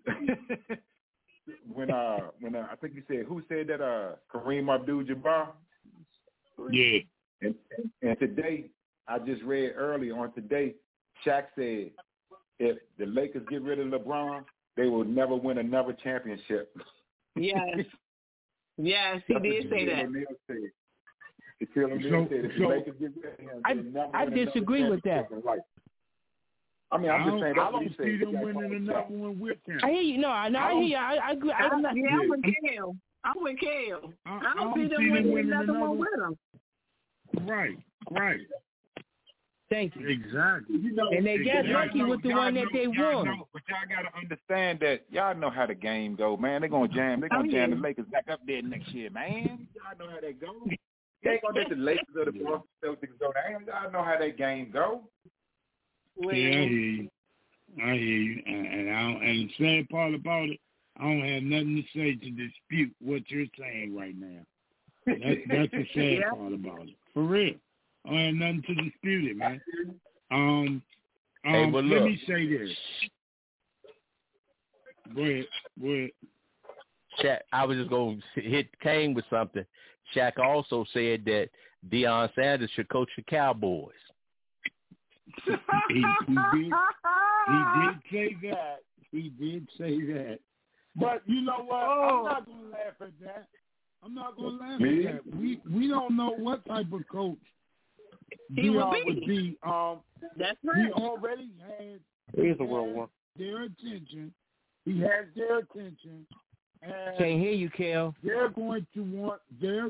when I think you said, who said that? Kareem Abdul-Jabbar. Yeah. And today, I just read earlier on today, Shaq said, if the Lakers get rid of LeBron, they will never win another championship. Yes. Yes, he did say that. I disagree with that. I mean, I'm just saying. I don't see them winning another one with him. I hear you. No, I hear you. I agree. I'm with Kale. I don't see them winning another one with him. Right. Thank you. Exactly. And they got lucky with the one that they won. But y'all got to understand that y'all know how the game go, man. They're going to jam. They're going to jam the Lakers back up there next year, man. Y'all know how that go. They ain't going to let the Lakers or the Boston Celtics go down. Y'all know how that game go. Yeah, I hear you. And the sad part about it, I don't have nothing to say to dispute what you're saying right now. That's the sad part about it. For real. I don't have nothing to dispute it, man. Hey, but let me say this. Go ahead. Shaq, I was just going to hit Kane with something. Shaq also said that Deion Sanders should coach the Cowboys. He did say that. But you know what? I'm not going to laugh at that. We don't know what type of coach Deion would be. That's right. He already has their attention. He has their attention. And can't hear you, Kel. They're going to want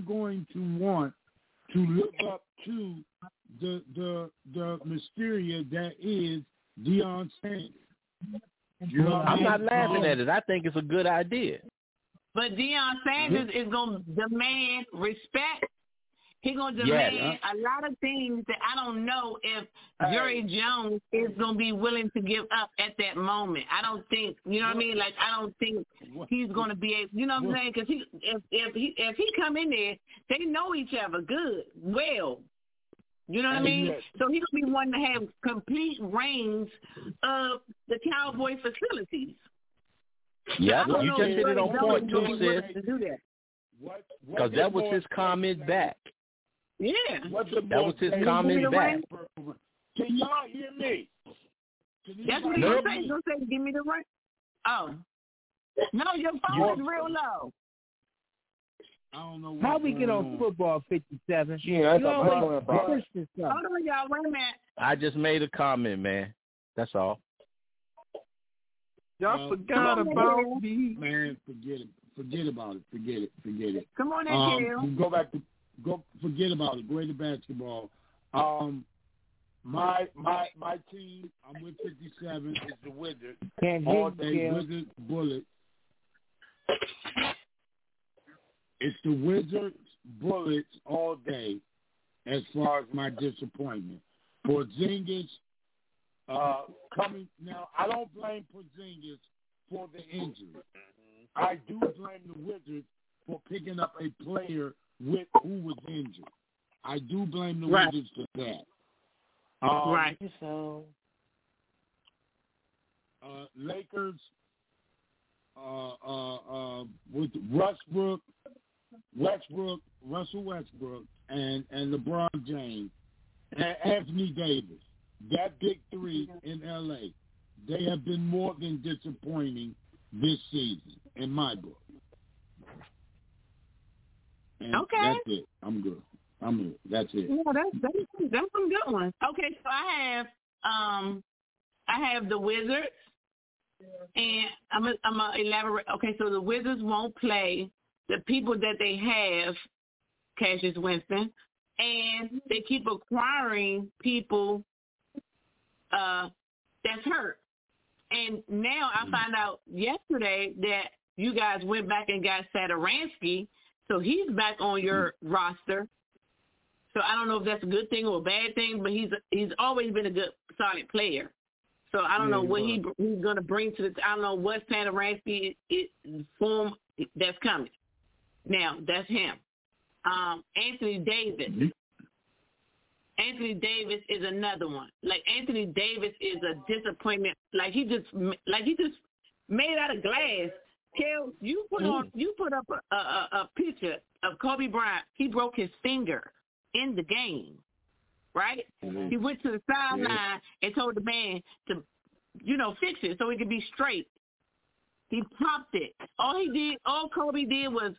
to look up to the mysteria that is Deion Sanders. I'm not laughing at it. I think it's a good idea. But Deion Sanders is going to demand respect. He's going to demand a lot of things that I don't know if Jerry Jones is going to be willing to give up at that moment. I don't think, you know what I mean? Like, I don't think he's going to be able, you know what I'm saying? Because if he come in there, they know each other good, well. You know what I mean? Yes. So he's going to be wanting to have complete reins of the Cowboy facilities. Yeah, you just hit it on point too, sis. Because that was his comment back. Yeah. That was his comment back. Can y'all hear me? That's what he's going to say. He's going to say, give me the right. Oh. No, your phone is real low. I don't know how we get on football 57. Yeah, that's Hold on, y'all. Wait a minute. I just made a comment, man. That's all. Y'all forgot about me. Man, forget about it. Forget it. Come on in, Kale. Forget about it. Go into basketball. My team, I'm with 57, is the Wizards. All day, Wizards, Bullets. It's the Wizards, Bullets all day as far as my disappointment. Porzingis coming now, I don't blame Porzingis for the injury. I do blame the Wizards for picking up a player who was injured. I do blame the Wizards for that. Right. So Lakers with Russell Westbrook, and LeBron James, and Anthony Davis. That big three in L.A., they have been more than disappointing this season, in my book. And that's it. I'm good. That's it. Yeah, that's some good ones. Okay, so I have the Wizards, and I'm gonna elaborate. Okay, so the Wizards won't play the people that they have, Cassius Winston, and they keep acquiring people that's hurt. And now I found out yesterday that you guys went back and got Satoransky. So he's back on your roster. So I don't know if that's a good thing or a bad thing, but he's always been a good, solid player. So I don't know what he's going to bring to the – I don't know what Satoransky form that's coming. Now, that's him. Anthony Davis. Mm-hmm. Anthony Davis is another one. Like, Anthony Davis is a disappointment. Like he just made out of glass. Kel, you put up a picture of Kobe Bryant. He broke his finger in the game, right? Mm-hmm. He went to the sideline and told the man to, fix it so it could be straight. He popped it. All Kobe did was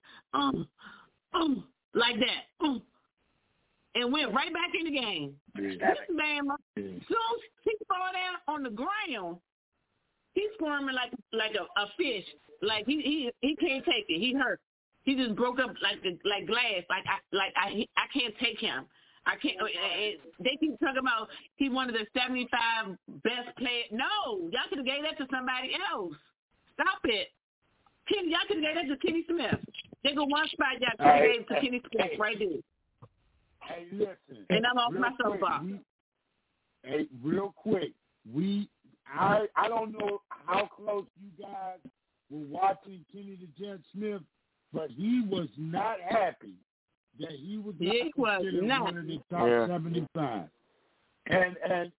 like that. And went right back in the game. This man, soon he fall down on the ground, he's squirming like a fish. Like he can't take it. He hurt. He just broke up like glass. I can't take him. I can't. They keep talking about he one of the 75 best players. No, y'all could have gave that to somebody else. Stop it, Kenny. Y'all could have gave that to Kenny Smith. They go one spot. Y'all could have gave to Kenny Smith right there. Hey, listen. And I'm off my soapbox. Hey, real quick. I don't know how close you guys were watching Kenny the Jet Smith, but he was not happy that he was not considered one of the top 75. And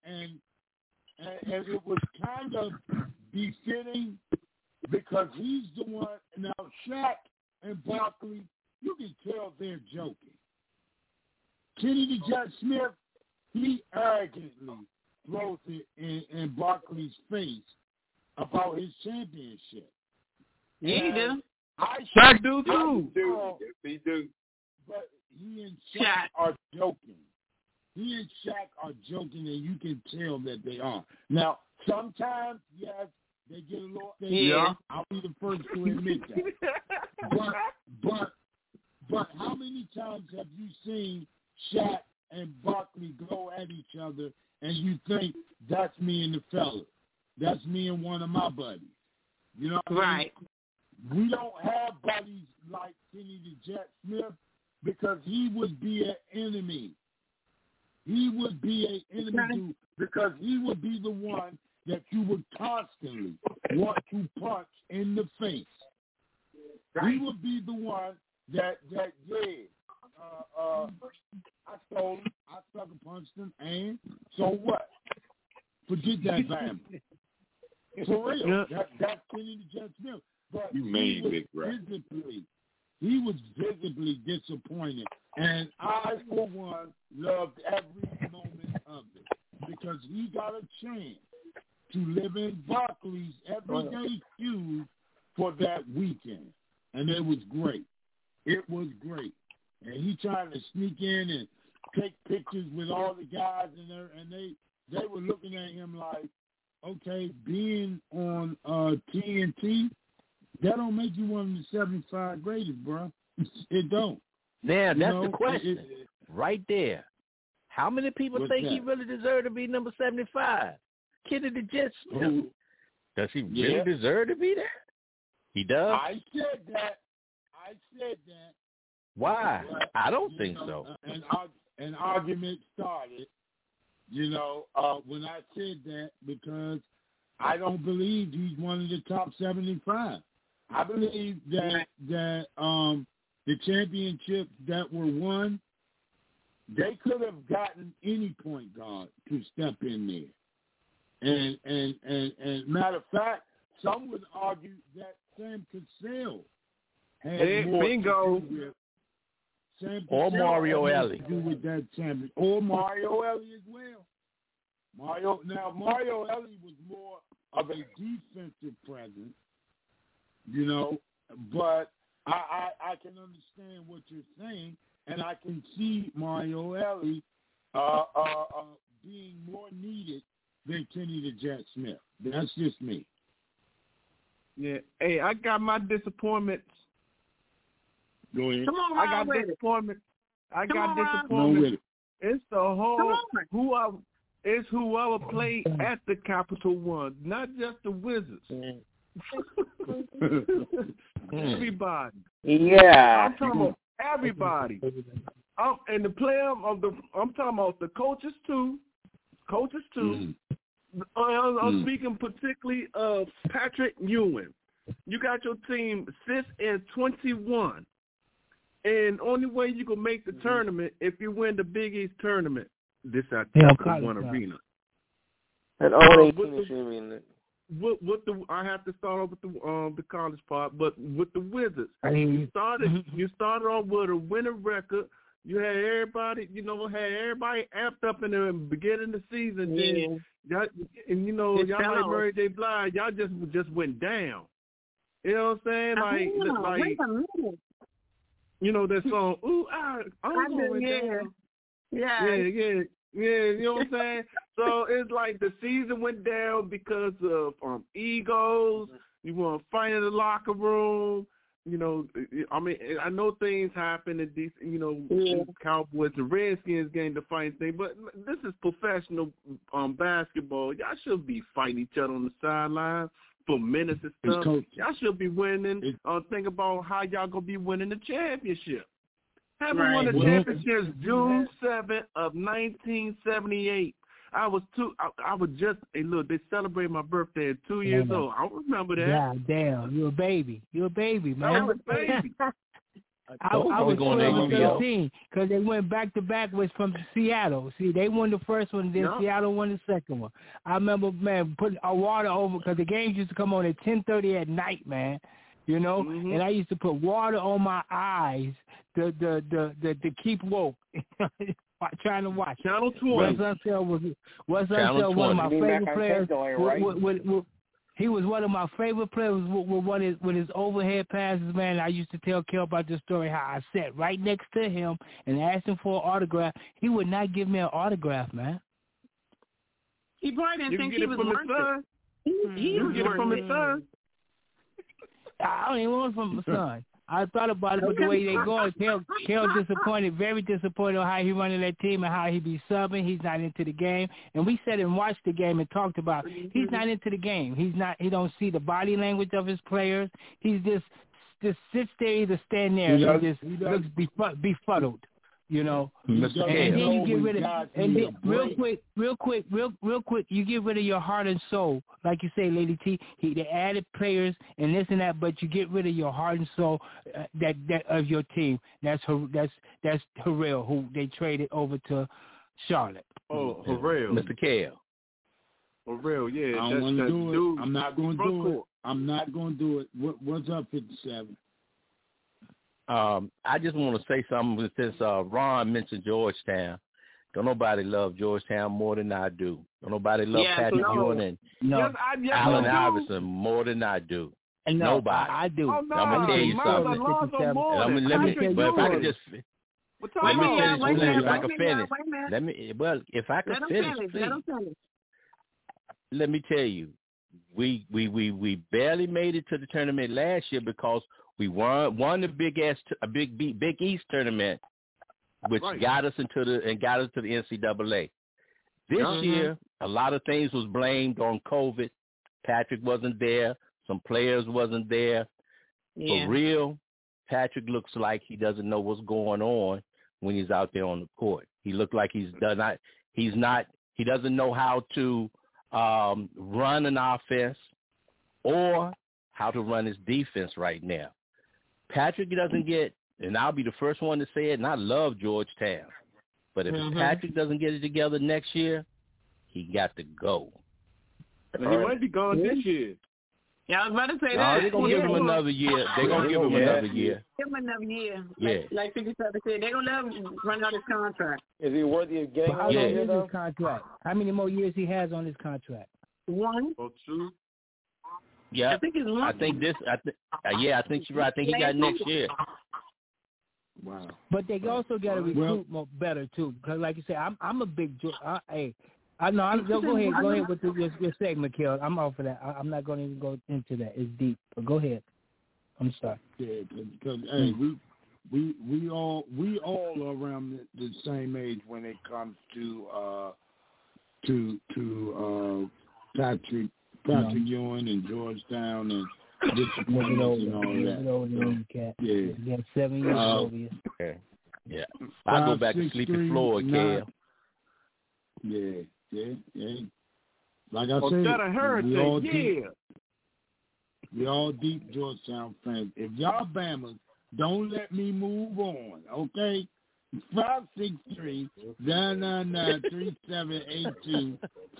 it was kind of befitting because he's the one. Now, Shaq and Barkley, you can tell they're joking. Kenny the Jet Smith, he arrogantly throws it in Barkley's face about his championship. Yeah, he do. Shaq do too. Yes, he do. But he and Shaq are joking. He and Shaq are joking, and you can tell that they are. Now, sometimes, yes, they get a little. Yeah. I'll be the first to admit that. But how many times have you seen Shaq and Barkley go at each other, and you think that's me and the fella, that's me and one of my buddies? You know what I mean? We don't have buddies like Kenny the Jet Smith because he would be an enemy. He would be an enemy because he would be the one that you would constantly want to punch in the face. He would be the one that I stole him, I sucker punched him, and so what? Forget that family. For real, that's Kenny the Jet Smith. But he was visibly disappointed, and I, for one, loved every moment of it because he got a chance to live in Barkley's everyday shoes for that weekend, and it was great. It was great. And he tried to sneak in and take pictures with all the guys in there, and they were looking at him like, okay, being on TNT, that don't make you one of the 75 greatest, bro. It don't. Yeah, that's the question. Right there. How many people think he really deserved to be number 75? Kenny the Jet Smith. Does he really deserve to be there? He does? I said that. Why? I don't think so. An argument started, when I said that because I don't believe he's one of the top 75. I believe that the championships that were won, they could have gotten any point guard to step in there. And matter of fact, some would argue that Sam Cassell had more to do with or Mario Elie. To do with that champion. Or Mario Elie as well. Mario Elie was more of a defensive presence, but I can understand what you're saying, and I can see Mario Elie being more needed than Kenny the Jet Smith. That's just me. Yeah. Hey, I got my disappointments. Go ahead. Come on, I got disappointment. It's the whole it's whoever played at the Capital One, not just the Wizards. Everybody. Yeah. Everybody. And the player of the, I'm talking about the coaches too. I'm speaking particularly of Patrick Ewing. You got your team 6-21, and only way you can make the tournament if you win the Big East tournament. This at Capital One Arena. And all 18 arena. With the, I have to start off with the college part, but with the Wizards, you started off with a winning record. You had everybody, amped up in the beginning of the season. Then, y'all like Mary J. Blige, y'all just went down. You know what I'm saying? That song, ooh, I'm going down. Yeah. You know what I'm saying? So it's like the season went down because of egos. You want to fight in the locker room. I know things happen in these, Cowboys and Redskins game, the fighting thing, but this is professional basketball. Y'all should be fighting each other on the sideline for minutes and stuff. Y'all should be winning. Think about how y'all going to be winning the championship. Having won the championship June 7th of 1978. They celebrated my birthday at 2 years old. I remember that. Yeah, damn. You're a baby, man. I was a baby. I was 12 or 13 because they went back-to-back was from Seattle. See, they won the first one, then Seattle won the second one. I remember, man, putting water over because the games used to come on at 10:30 at night, man. And I used to put water on my eyes to keep woke. Trying to watch. Channel 20. Wes Unseld, one of my favorite players. He was one of my favorite players with his overhead passes, man. I used to tell Kel about this story, how I sat right next to him and asked him for an autograph. He would not give me an autograph, man. He probably didn't think he was worth it. You get it from his son. I don't even want it from my son. I thought about it, but the way they go, Kel disappointed, very disappointed on how he running that team and how he be subbing. He's not into the game, and we sat and watched the game and talked about he's not into the game. He don't see the body language of his players. He's just sits there, either stand there and just looks befuddled. And then you get rid of, and then real quick, you get rid of your heart and soul, like you say, Lady T. They added players and this and that, but you get rid of your heart and soul that of your team. That's Harrell, who they traded over to Charlotte. Oh, Harrell, Mr. Kale. Harrell, yeah. I don't want to do it. I'm not going to do it. I'm not going to do it. What's up, 57? I just want to say something since Ron mentioned Georgetown. Don't nobody love Georgetown more than I do. Don't nobody love Patrick Ewing and Allen Iverson more than I do. Nobody. I do. I'm gonna tell you something. Let me finish. Let me tell you, we barely made it to the tournament last year because we won the Big East tournament, which got us to the NCAA. This year, a lot of things was blamed on COVID. Patrick wasn't there. Some players wasn't there. For real, Patrick looks like he doesn't know what's going on when he's out there on the court. He looked like he doesn't know how to run an offense or how to run his defense right now. Patrick doesn't get, and I'll be the first one to say it, and I love Georgetown. But if Patrick doesn't get it together next year, he got to go. He might be gone this year. Yeah, I was about to say that. They're going to give him another year. They're going to give him another year. Give him another year. Yeah. Like 57 said, they're going to let him run out his contract. Is he worthy of getting another year, though? His contract? How many more years he has on his contract? 1 or 2. Yeah, I think it's 1. I think you're right. I think he got next year. Wow. But they also got to recruit more better too, because like you said, I'm a big. I know. Go ahead with your segment, Kel. I'm off of that. I'm not going to even go into that. It's deep. But go ahead. I'm sorry. Yeah, because we all are around the same age when it comes to Patrick Ewing and Georgetown disappointments and all that. Yeah. You got 7 years over you. Yeah. I go back to sleeping floor, Cal. Yeah. Like I said, we all deep Georgetown fans. If y'all Bammers, don't let me move on, okay? 563-999-3782.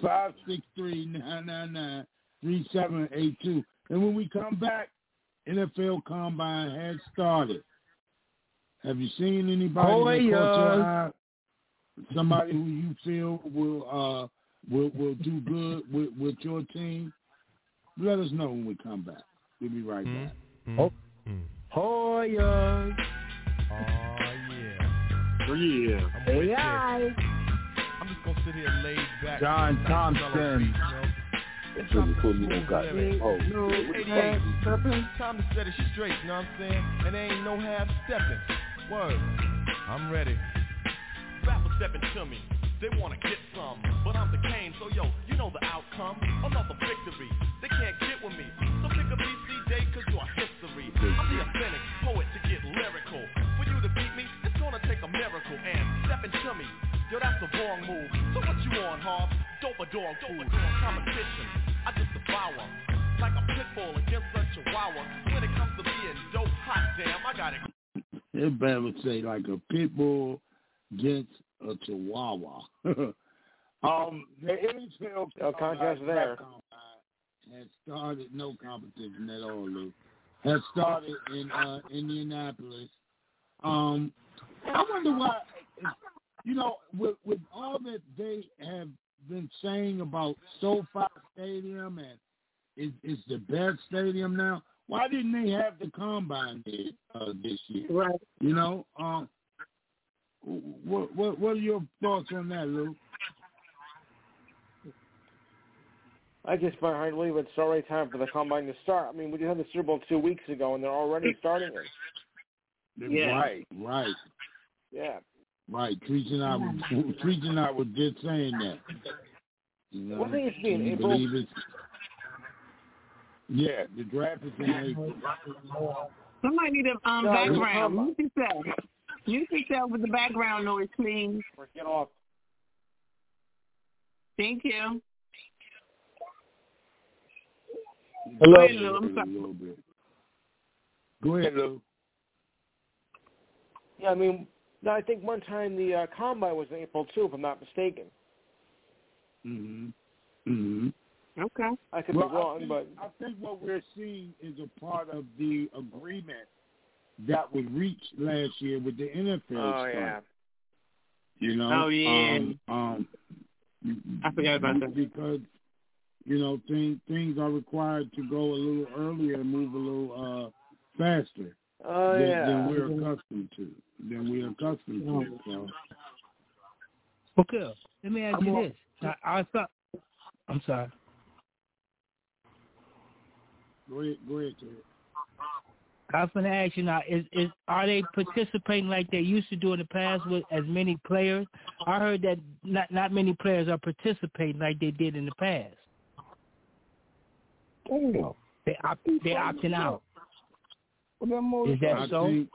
563-999-3782. And when we come back, NFL Combine has started. Have you seen anybody that caught your eye? Somebody who you feel will do good with your team? Let us know when we come back. We'll be right back. Hoyas. AI. I'm just gonna sit here laid back. John Thompson. Time to set it straight, you know what I'm saying? And there ain't no half stepping. Word. I'm ready. Rappers stepping to me. They wanna get some, but I'm the Kane, so yo, you know the outcome. Another victory. They can't get with me. So pick a BCJ, cause you're history. I'm the authentic poet to get lyrical. For you to beat me, it's gonna take a miracle. And stepping to me, yo, that's the wrong move. So what you on, Hob? Dope a dog food. Competition, I just devour. Like a pit bull against a chihuahua. When it comes to being dope, hot damn, I got it. Everybody would say like a pit bull against a chihuahua. The NFL contest there has started. No competition at all, Lou. Has started in Indianapolis. I wonder why. You know, with all that they have been saying about SoFi Stadium and it's the best stadium now. Why didn't they have the combine this year? Right. You know, what are your thoughts on that, Lou? I just find hard to believe it's already time for the combine to start. I mean, we just had the Super Bowl 2 weeks ago, and they're already starting it. Yeah. Right. Yeah. Right. Treach and I were just saying that. You know, what thing is being April? Yeah, the draft is in April. Somebody need a background. Mute yourself with the background noise, please. Get off. Thank you. Hello. Go ahead, Lou. I'm sorry. Go ahead, Lou. Yeah, I mean, I think one time the combine was in April too, if I'm not mistaken. Okay. I could be wrong, but I think what we're seeing is a part of the agreement that was reached last year with the NFL. Oh yeah. You know. Oh yeah. I forgot about that. Because you know things are required to go a little earlier and move a little faster than we're accustomed to. So. Okay, let me ask you this. I'm sorry. Go ahead, Terry. I was going to ask you now: are they participating like they used to do in the past with as many players? I heard that not many players are participating like they did in the past. They're opting out. Is that so?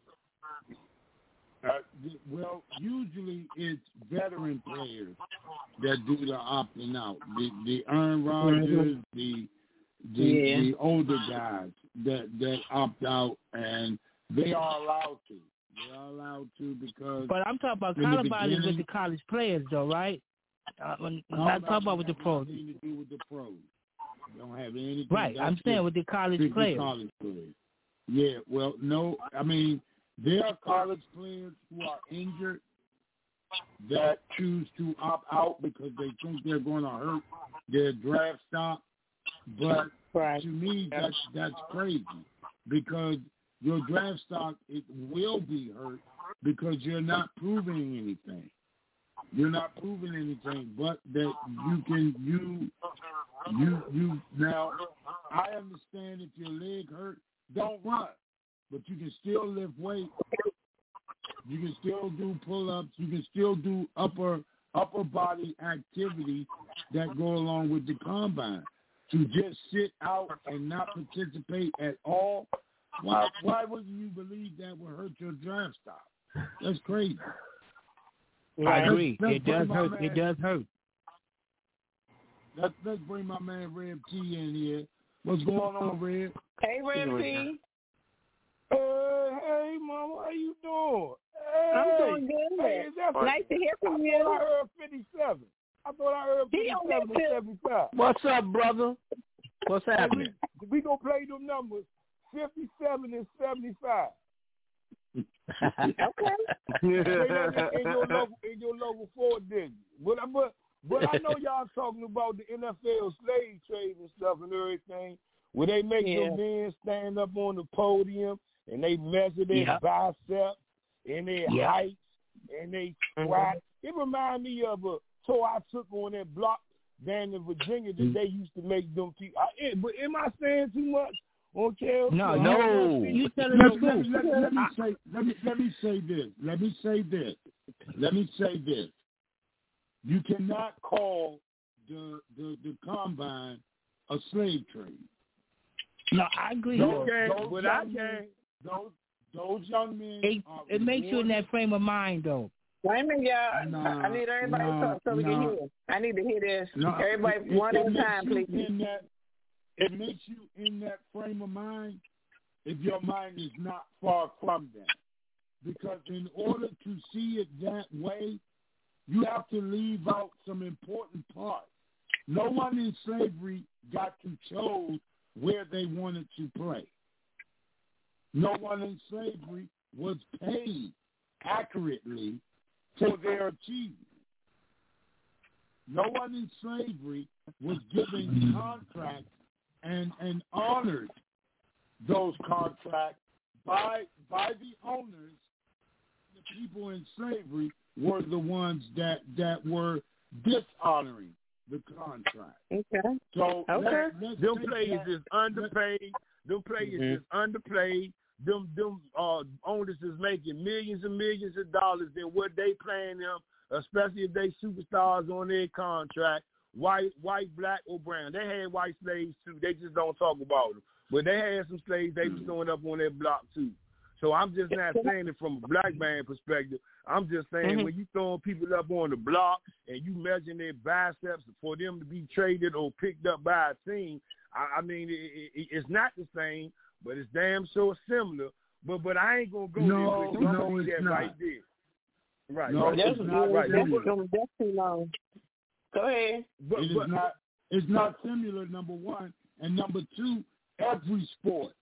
Well, usually it's veteran players that do the opting out. The Aaron Rodgers, the older guys that opt out, and they are allowed to. They are allowed to because. But I'm talking about Columbine is with the college players, though, right? I'm not talking about with the pros. Nothing to do with the pros. Don't have anything. Right, I'm saying with the college players. Yeah, well, no, I mean. There are college players who are injured that choose to opt out because they think they're going to hurt their draft stock. But to me, that's crazy because your draft stock will be hurt because you're not proving anything. You're not proving anything, but that you can now. I understand if your leg hurt, don't run. But you can still lift weight. You can still do pull-ups. You can still do upper body activity that go along with the combine. to just sit out and not participate at all, why wouldn't you believe that would hurt your draft stock? That's crazy. I agree. It does hurt. It does hurt. Let's bring my man Red T in here. What's going on, Red? Hey, Red T. Hey, Mama, how you doing? Hey, I'm doing good. Hey, nice to hear from you. I heard 57. I thought I heard 57 and 75. What's up, brother? What's happening? We gonna play them numbers, 57 and 75. Okay. in your local 4 digits. But I know y'all talking about the NFL slave trade and stuff and everything, where they make them men stand up on the podium and they measure their biceps and their heights and they squat. It reminds me of a tour I took on that block down in Virginia that they used to make them people. But am I saying too much? Okay. No. You telling the truth. Let me say this. You cannot call the combine a slave trade. No, I agree. Those young men. It makes you in that frame of mind, though. Wait a minute, y'all. I need everybody to talk so we can hear. I need to hear this. Everybody, one at a time, please. It makes you in that frame of mind if your mind is not far from that. Because in order to see it that way, you have to leave out some important parts. No one in slavery got to choose where they wanted to play. No one in slavery was paid accurately for their achievement. No one in slavery was given contracts and honored those contracts by the owners. The people in slavery were the ones that were dishonoring the contract. Okay. So them players is underpaid. Them players is underplayed. Them owners is making millions and millions of dollars than what they paying them, especially if they superstars on their contract. White, black, or brown. They had white slaves too. They just don't talk about them. But they had some slaves they was throwing up on their block too. So I'm just not saying it from a black man perspective. I'm just saying when you throwing people up on the block and you measuring their biceps for them to be traded or picked up by a team, I mean it's not the same, but it's damn sure similar. But I ain't gonna go there with you. No, it's not. Right there. Right. No, that's not right. That's too long. Go ahead. It's not similar, number one. And number two, every sport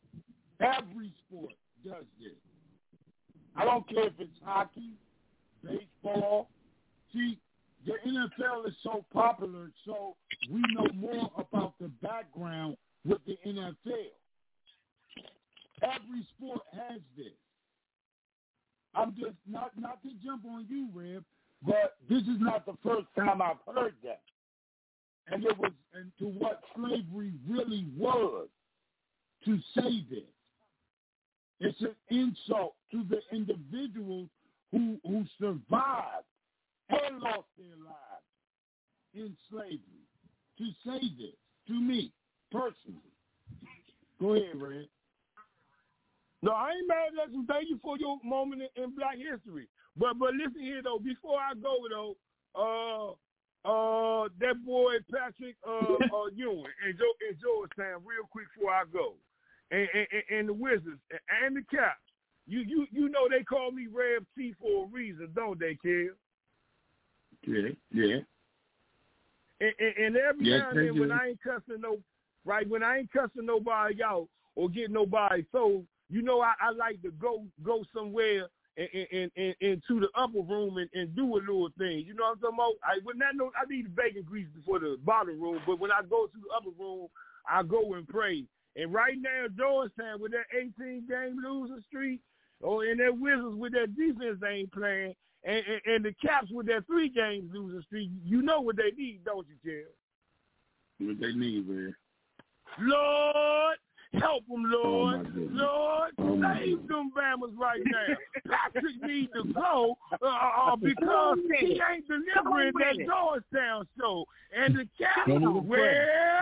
does this. I don't care if it's hockey, baseball. See, the NFL is so popular, so we know more about the background with the NFL. Every sport has this. I'm just not to jump on you, Rev, but this is not the first time I've heard that. And to what slavery really was to say this. It's an insult to the individuals who survived and lost their lives in slavery to say this to me personally. Go ahead, Red. No, I ain't mad at you. Thank you for your moment in Black history. But listen here though. Before I go though, that boy Patrick Ewing and Georgetown, real quick before I go, and the Wizards and the Caps. You know they call me Rev T for a reason, don't they, kid? Yeah. And every now and then when I ain't cussing nobody out or get nobody sold, you know I like to go somewhere and into the upper room and do a little thing. You know what I'm talking about? I need the bacon grease before the bottom room, but when I go to the upper room, I go and pray. And right now, Georgetown with that 18-game losing streak, and their Wizards with their defense they ain't playing, and the Caps with their 3 games losing streak, you know what they need, don't you, Kel? What they need, man. Lord, help them, Lord. Oh, Lord, save them Bammers right now. Patrick needs to go because he ain't delivering that Georgetown show. And the Caps, well,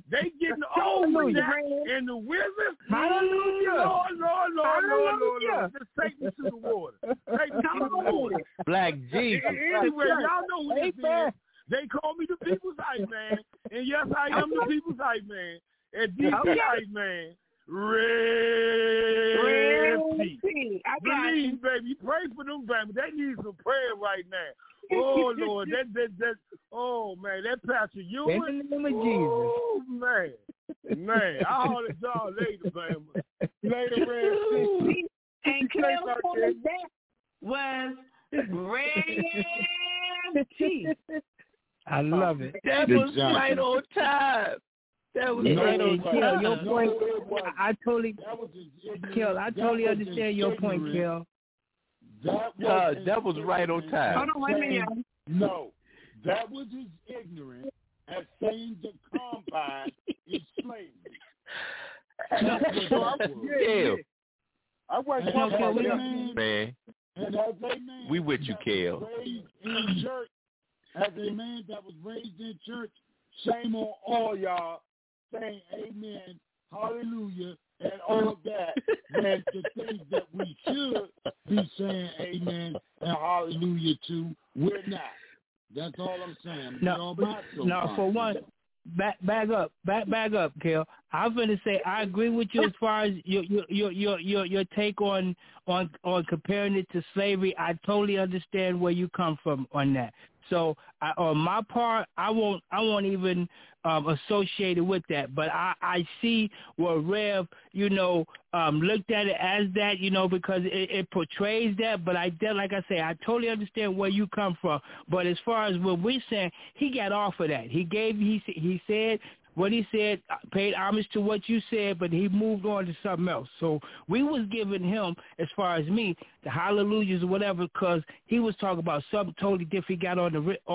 They getting over that, and the Wizards. Hallelujah. Lord. Just take me to the water. Take me to the water. Black Jesus. Anyway, y'all know what it is. They call me the People's Hype Man, and yes, I am the People's Hype Man. And DC Hype Man, Red P. Believe, baby. Pray for them, baby. They need some prayer right now. Oh Lord, that. Oh man, that Pastor Ewing. In the name of Jesus. Oh man. I'll holler at y'all later, baby. Later, Red P. And Cleo that was Red P. I love it. That was right on time. That was right on time. Your point. I totally understand your point, Kel. That was right on time. Hold on, wait a minute. No, that was as ignorant as saying the combine is slavery. I wasn't talking about that, man. And as a man, we with you, Kel. In church, as a man that was raised in church, shame on all y'all saying amen, hallelujah, and all of that, when the things that we should be saying amen and hallelujah to, we're not. That's all I'm saying. No, for one, back up, Kel. I'm going to say I agree with you as far as your take on comparing it to slavery. I totally understand where you come from on that. So on my part, I won't even associate it with that. But I see where Rev, looked at it as that, because it portrays that. But like I say, I totally understand where you come from. But as far as what we're saying, he got off of that. He said what he said, paid homage to what you said, but he moved on to something else. So we was giving him, as far as me, the hallelujahs or whatever, because he was talking about something totally different. He got on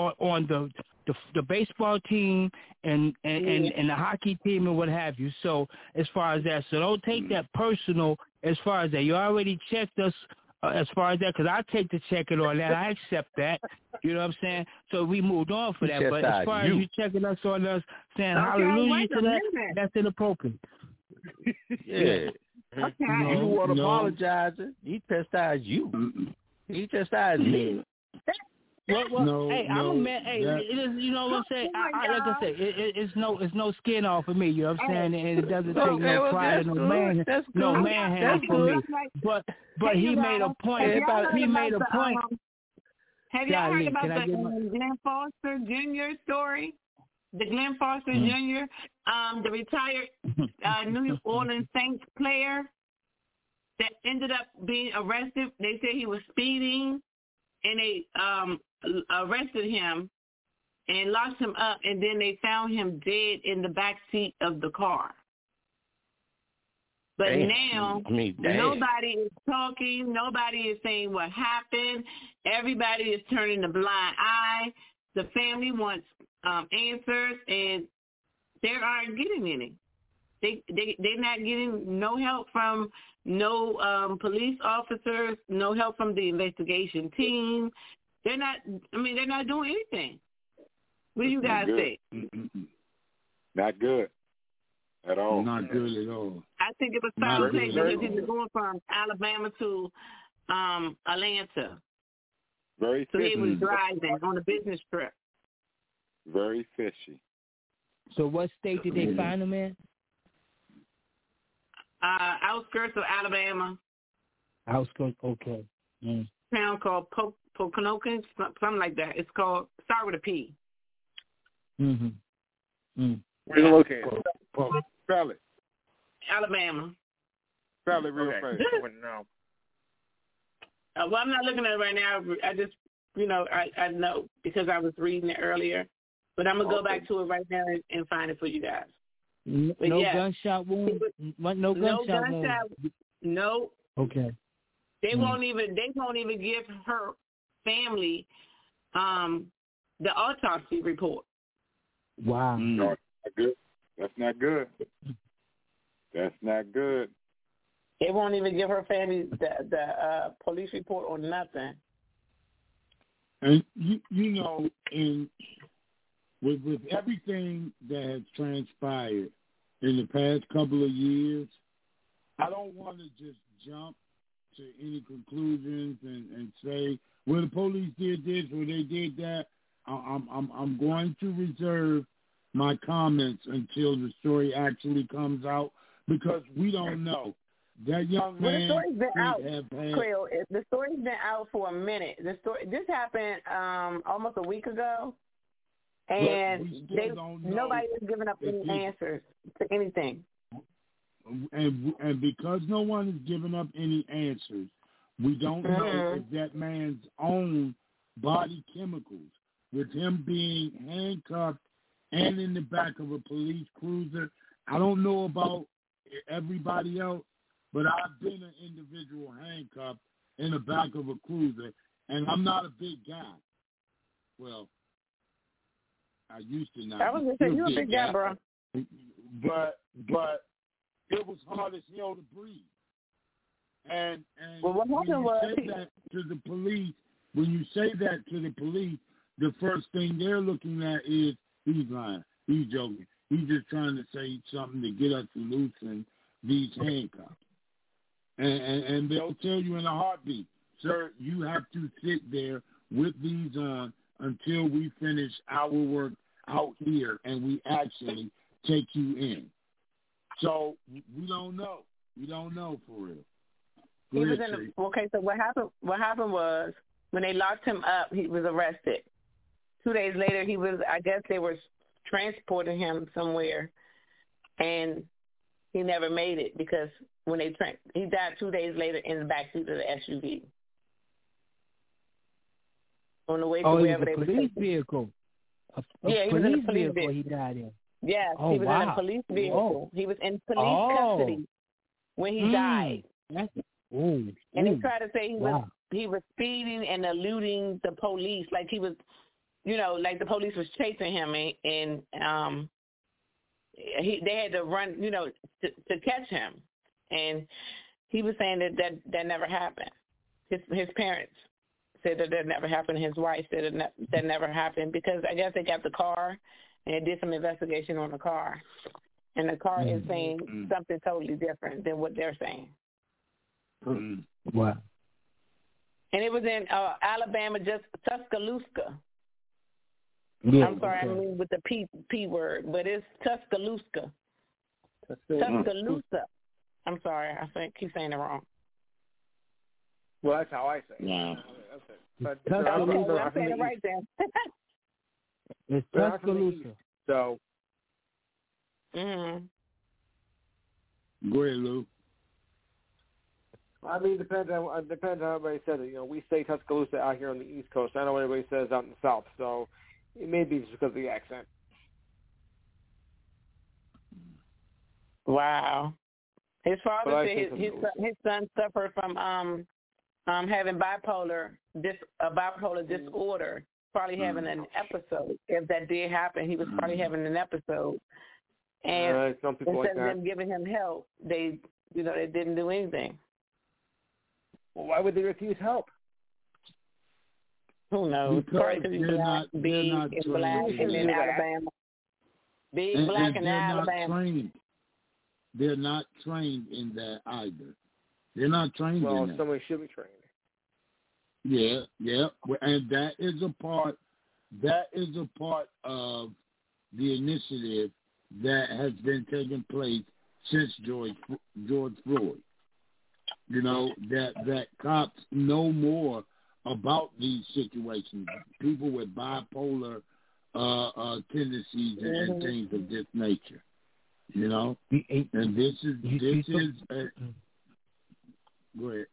the baseball team and the hockey team and what have you. So as far as that, so don't take that personal. As far as that, you already checked us. As far as that, because I take the checking on that. I accept that. You know what I'm saying? So we moved on for that. But as far as you checking us on us, saying hallelujah to that, that's inappropriate. Yeah. Okay. You want apologizing. He chastised you. He chastised me. Well, I'm a man. Hey, it is. You know what I'm saying? Like I say, it's no skin off of me. You know what I'm saying? And it doesn't take no pride in no man. No man has for me. But he made a point. He made a point. Have y'all heard about the Glenn Foster Jr. story? The Glenn Foster Jr., the retired New Orleans Saints player that ended up being arrested. They said he was speeding, and they arrested him and locked him up, and then they found him dead in the back seat of the car. But now, nobody is talking. Nobody is saying what happened. Everybody is turning a blind eye. The family wants answers, and they aren't getting any. They're not getting no help from no police officers, no help from the investigation team. They're not doing anything. What do you guys say? Not good at all. Not good at all. I think it was foul play because he was going from Alabama to Atlanta. Very fishy. So he was driving on a business trip. Very fishy. So what state did they find him in? Outskirts of Alabama. Outskirts, okay. Town called Poconoke, something like that. It's called, start with a P. Where's it located? Spell it. Alabama. Spell it real fast. Well, I'm not looking at it right now. I just, I know because I was reading it earlier. But I'm going to go back to it right now and find it for you guys. No gunshot wound? No gunshot wound? No. Okay. They won't even give her family the autopsy report. Wow. No, that's not good. That's not good. They won't even give her family the police report or nothing. And with everything that has transpired in the past couple of years, I don't want to just jump to any conclusions and say, well, the police did this or they did that. I'm going to reserve my comments until the story actually comes out because we don't know. That young man the story's been out. Creel, the story's been out for a minute. This happened almost a week ago, and nobody is giving up any answers to anything. And because no one is giving up any answers, we don't know if that man's own body chemicals, with him being handcuffed and in the back of a police cruiser. I don't know about everybody else, but I've been an individual handcuffed in the back of a cruiser, and I'm not a big guy. Well, I used to not. I was going to say, you're a big guy, bro. But it was hard as hell to breathe. And what happened was when you say that to the police, the first thing they're looking at is he's lying, he's joking, he's just trying to say something to get us to loosen these handcuffs. And they'll tell you in a heartbeat, sir, you have to sit there with these on until we finish our work out here and we actually take you in. So we don't know. We don't know for real. So what happened was when they locked him up, he was arrested. 2 days later, I guess they were transporting him somewhere, and he never made it because when he died 2 days later in the backseat of the SUV. On the way to wherever they were taking him. Vehicle. He was in a police vehicle. He died in. Yes, he was in a police vehicle. He was in police custody when he died. And he tried to say he was speeding and eluding the police, like he was, like the police was chasing him, and they had to run, to catch him. And he was saying that never happened. His parents said that never happened. His wife said that never happened because I guess they got the car and they did some investigation on the car, and the car is saying something totally different than what they're saying. Wow. And it was in Alabama, just Tuscaloosa. Yeah, I'm sorry, I mean with the P word, but it's Tuscaloosa. Tuscaloosa. I'm sorry, I keep saying it wrong. Well, that's how I say it. Yeah. But I'm saying it right then. It's Tuscaloosa. So. Go ahead, Lou. I mean, it depends on how everybody says it. We say Tuscaloosa out here on the East Coast. I know what everybody says out in the South, so it may be just because of the accent. Wow. His father said his son suffered from having bipolar disorder, probably having an episode. If that did happen, he was probably having an episode. And some people instead like of them giving him help, they didn't do anything. Well, why would they refuse help? Who knows? Probably because he's black, big, and black, and in Alabama. Big, black, and Alabama. They're not trained in that either. They're not trained in that. Well, somebody should be trained. Yeah. And that is a part of the initiative that has been taking place since George Floyd. That cops know more about these situations. People with bipolar tendencies and things of this nature. And this is go ahead.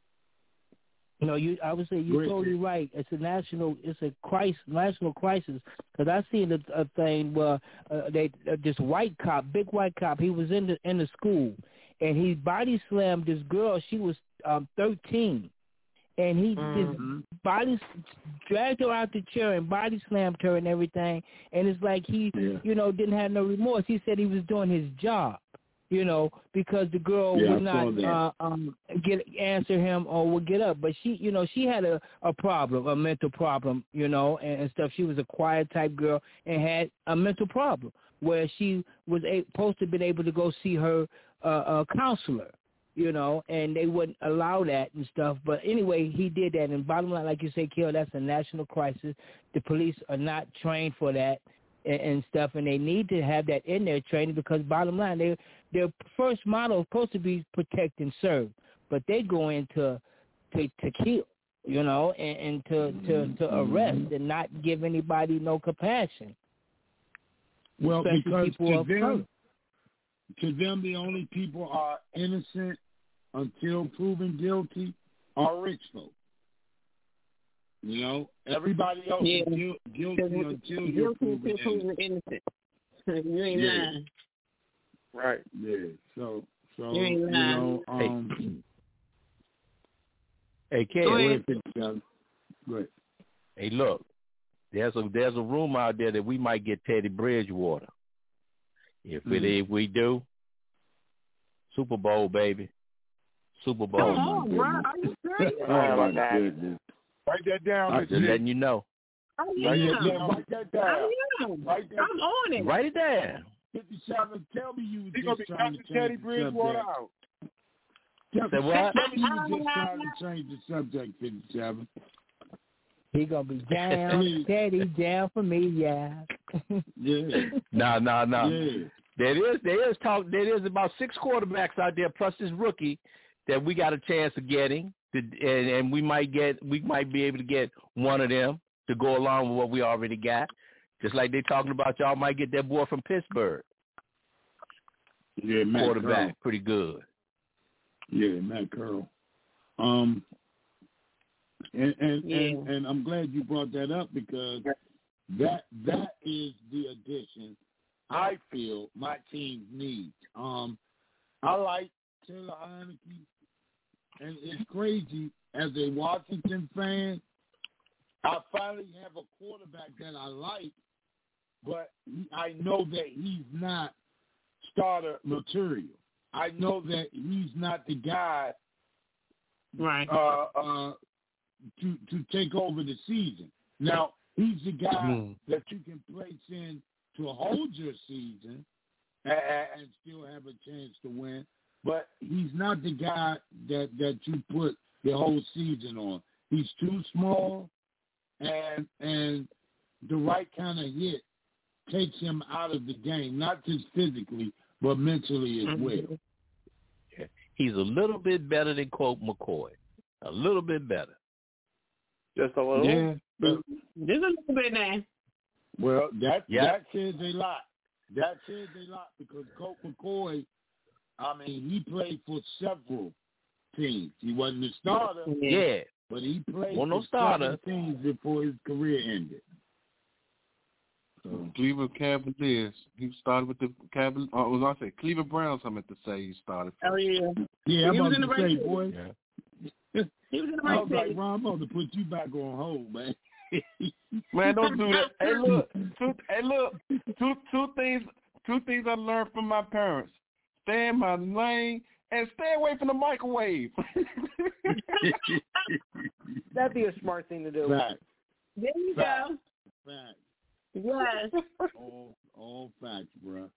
I would say you're totally right. It's a national crisis. Because I seen a thing where this white cop, big white cop, he was in the school, and he body slammed this girl. She was 13, and he just body dragged her out the chair and body slammed her and everything. And it's like he, didn't have no remorse. He said he was doing his job. because the girl would not answer him or would get up. But she had a problem, a mental problem, and stuff. She was a quiet type girl and had a mental problem where she was supposed to have been able to go see her counselor, and they wouldn't allow that and stuff. But anyway, he did that. And bottom line, like you say, Kel, that's a national crisis. The police are not trained for that and stuff, and they need to have that in their training because bottom line, their first motto is supposed to be protect and serve, but they go into to kill, and to arrest and not give anybody no compassion. Well, especially because to them, the only people are innocent until proven guilty are rich folk. Everybody else is guilty until you're proven innocent. You ain't lying. Right. Yeah. So you ain't lying. Hey, Ken. Go ahead. Hey, look. There's a rumor out there that we might get Teddy Bridgewater. If we do, Super Bowl, baby. Super Bowl. Oh, bro. Are you serious? Oh, my goodness. Write that down. I'm just letting you know. Write that down. I'm on it. Write it down. 57, tell me you He's were going to just be trying to cutting Teddy change the Bridgewater subject. out. Say what? Tell me you were just trying to change the subject, 57. He gonna be down, Teddy, down for me, yeah. Yeah. No. Yeah. There is about 6 quarterbacks out there plus this rookie that we got a chance of getting, and we might be able to get one of them to go along with what we already got. Just like they talking about, y'all might get that boy from Pittsburgh. Yeah, Matt quarterback, Curl. pretty good. Yeah, Matt Curl. And I'm glad you brought that up because that is the addition I feel my team needs. I like Taylor Heineke, and it's crazy as a Washington fan. I finally have a quarterback that I like, but I know that he's not starter material. I know that he's not the guy, right? To take over the season. Now he's the guy that you can place in to hold your season and still have a chance to win. But he's not the guy that you put the whole season on. He's too small, and the right kind of hit takes him out of the game, not just physically, but mentally as well. Yeah. He's a little bit better than Colt McCoy. A little bit better. Just a little? Yeah. Just a little bit now. Well, that says a lot. That says a lot because Colt McCoy, he played for several teams. He wasn't a starter. Yeah. But he played for several teams before his career ended. So. Cleveland Cavaliers. He started with the Cavaliers. Cleveland Browns, I meant to say he started. Oh, yeah. Yeah, I'm about to say, boy. Yeah. He was in the I right was like, Ron, I'm going to put you back on hold, man. Man, don't do that. Hey, look. Two things I learned from my parents. Stay in my lane and stay away from the microwave. That'd be a smart thing to do. Fact. There you go. Fact. Yes. All facts, bro.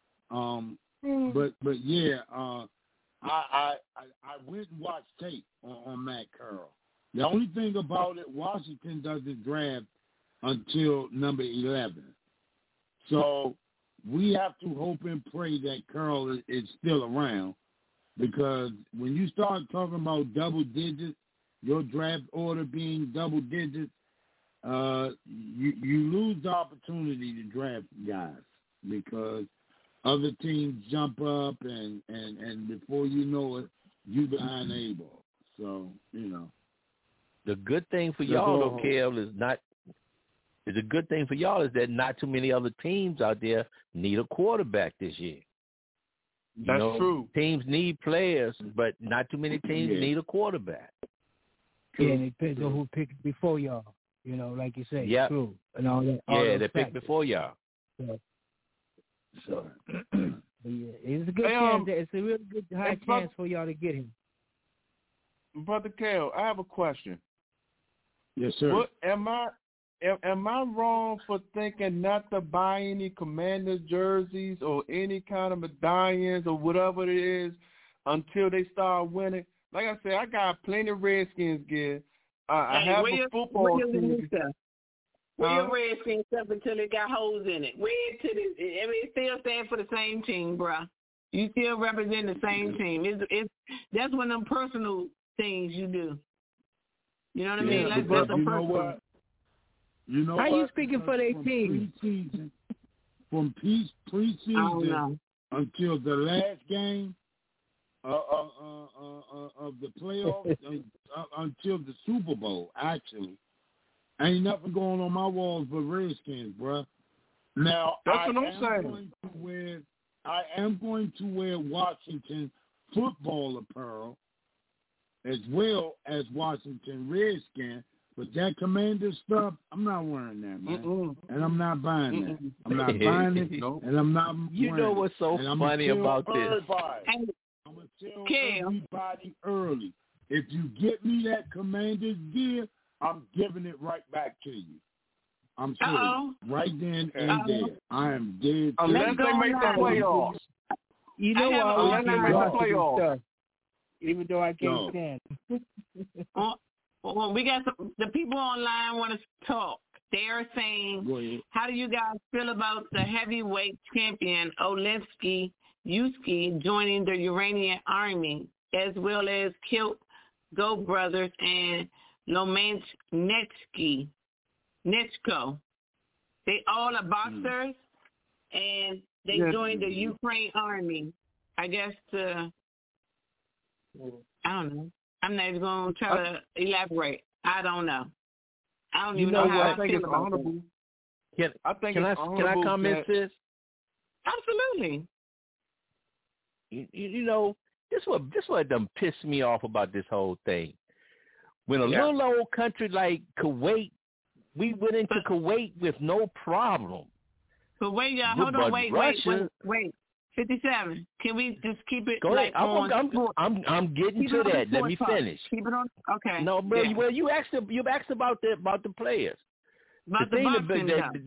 But yeah, I went and watched tape on Matt Curl. The only thing about it, Washington doesn't draft until number 11. So we have to hope and pray that Curl is still around because when you start talking about double digits, your draft order being double digits, you lose the opportunity to draft guys because other teams jump up and before you know it, you behind the 8 ball. So, The good thing for y'all, though, Kev, the good thing for y'all is that not too many other teams out there need a quarterback this year. That's true. Teams need players, but not too many teams need a quarterback. Yeah, and it depends on who picked before y'all. Like you say, true. And all that. They picked before y'all. So Yeah, it's a good chance. It's a really good high chance for y'all to get him. Brother Kale, I have a question. Yes, sir. Am I wrong for thinking not to buy any Commander jerseys or any kind of medallions or whatever it is until they start winning? Like I said, I got plenty of Redskins gear. I have a football team. Wear your Redskins stuff until it got holes in it. Wear it to this. I mean, it still stand for the same team, bro. You still represent the same team. That's one of them personal things you do. You know what I mean? That's a personal. You know how what? You speaking for their team? From preseason until the last game of the playoffs, until the Super Bowl, actually. Ain't nothing going on my walls but Redskins, bruh. Now, that's what I'm saying. I am going to wear Washington football apparel as well as Washington Redskins, but that Commander stuff, I'm not wearing that, man. And I'm not buying that. I'm not buying it, and I'm not wearing it. You know what's so funny about this? I'm going to tell everybody early, if you get me that Commander's gear, I'm giving it right back to you. I'm serious. Right then and there. I am dead. Unless they make the playoffs. You know what? Unless they make the playoffs. Even though I can't stand. Well, we got the people online want to talk. They're saying, how do you guys feel about the heavyweight champion Oleksiy Usyk joining the Iranian army, as well as Kilt Go brothers and Lomachenko. They all are boxers, and they joined the Ukraine army. I guess I don't know. I'm not even going to try to elaborate. I don't know. I don't even know how I feel about it. Can I comment this? Absolutely. You know, this what done pissed me off about this whole thing. When a little old country like Kuwait, we went into Kuwait with no problem. But wait, y'all, hold on, wait. 57. Can we just keep it? Go ahead. I'm getting to that. Let me finish. Keep it on. Okay. No, bro. Yeah. Well, you asked about the players. About the boxing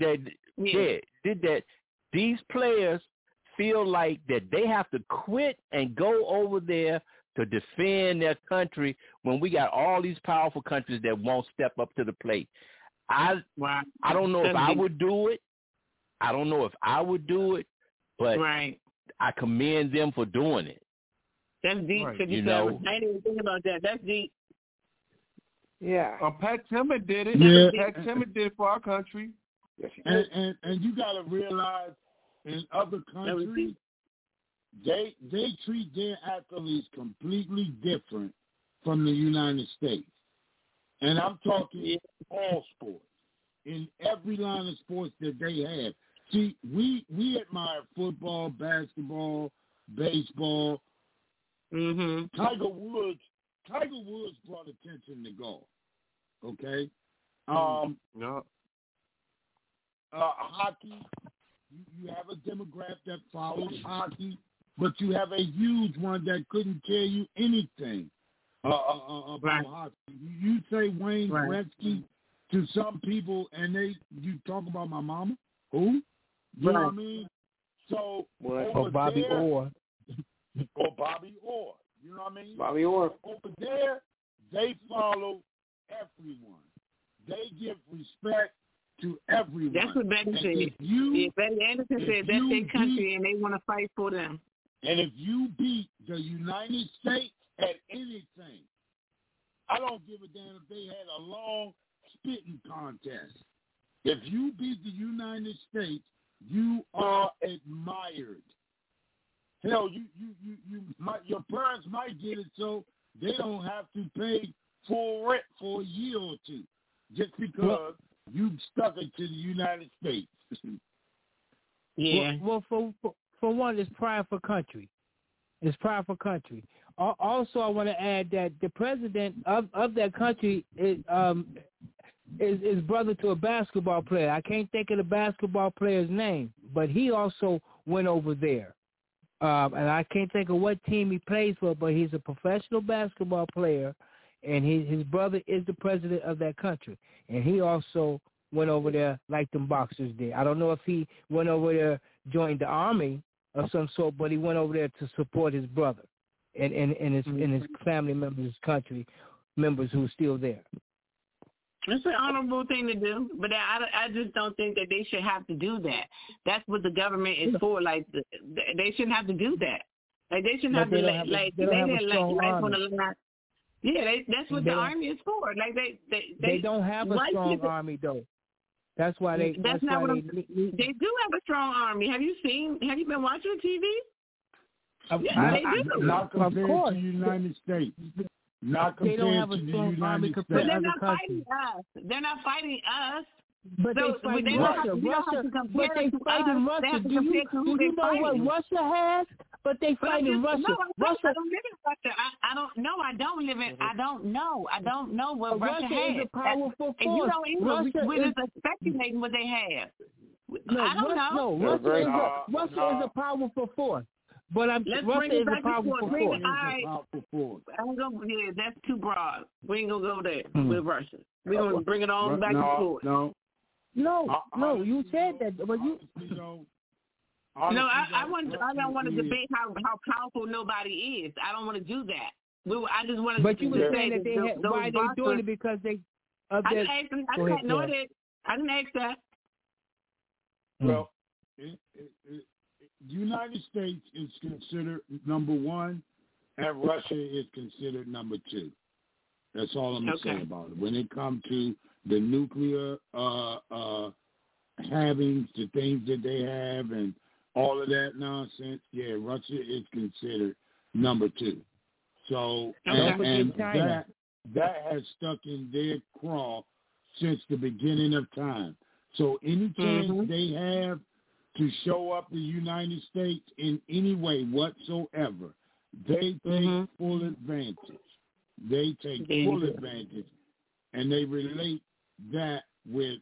that these players feel like that they have to quit and go over there to defend their country when we got all these powerful countries that won't step up to the plate. I don't know if I would do it. But I commend them for doing it. That's deep. Right. I didn't even think about that. That's deep. Yeah. Pat Tillman did it. Yeah. Pat Tillman did it for our country. And you got to realize in other countries, they treat their athletes completely different from the United States. And I'm talking all sports, in every line of sports that they have. See, we admire football, basketball, baseball. Mm-hmm. Tiger Woods brought attention to golf. Okay? Hockey, you have a demographic that follows hockey, but you have a huge one that couldn't tell you anything about hockey. You say Wayne Gretzky to some people, and you talk about my mama. Who? You know what I mean? So or Bobby Orr. Or Bobby Orr. You know what I mean? Bobby Orr. Over there, they follow everyone. They give respect to everyone. That's what Betty said. Betty Anderson said that's their country and they want to fight for them. And if you beat the United States at anything, I don't give a damn if they had a long spitting contest. If you beat the United States, you are admired. Hell, your parents might get it so they don't have to pay full rent for a year or two just because you stuck it to the United States. Yeah. Well, for one, it's pride for country. It's pride for country. Also, I want to add that the president of that country is brother to a basketball player. I can't think of the basketball player's name, but he also went over there. And I can't think of what team he plays for, but he's a professional basketball player, and his brother is the president of that country. And he also went over there like them boxers did. I don't know if he went over there, joined the army of some sort, but he went over there to support his brother and his family members, his country members who are still there. It's an honorable thing to do, but I just don't think that they should have to do that. That's what the government is for. Like, they shouldn't have to do that. Like, they shouldn't have to life on the line. Yeah, that's what the army is for. Like, they don't have a strong army though. That's why they. They do have a strong army. Have you been watching TV? They do. Not compared to the United States. Not compared they don't have a to strong the army United compared States. to other countries. They're not fighting us. But they fighting Russia. But they fighting Russia. Do you know what Russia has? But they fighting Russia. Russia. I don't live in Russia. I don't know. I don't live in. I don't know. I don't know what Russia has. Is a powerful force. And you don't even. We're just speculating what they have. I don't know. No, Russia is a powerful force. But Russia is a powerful force. Yeah, that's too broad. We ain't gonna go there with Russia. We're gonna bring it on back to forth. No, you said that, but you. I don't want to debate how powerful nobody is. I don't want to do that. I just want to. But you were saying that why they doing it because they. I didn't ask that. Well, United States is considered number one, and Russia is considered number two. That's all I'm going to say about it. When it comes to the nuclear havings, the things that they have, and all of that nonsense, yeah, Russia is considered number two. So, and that has stuck in their craw since the beginning of time. So any chance they have to show up the United States in any way whatsoever, they take full advantage. They take full advantage, and they relate that with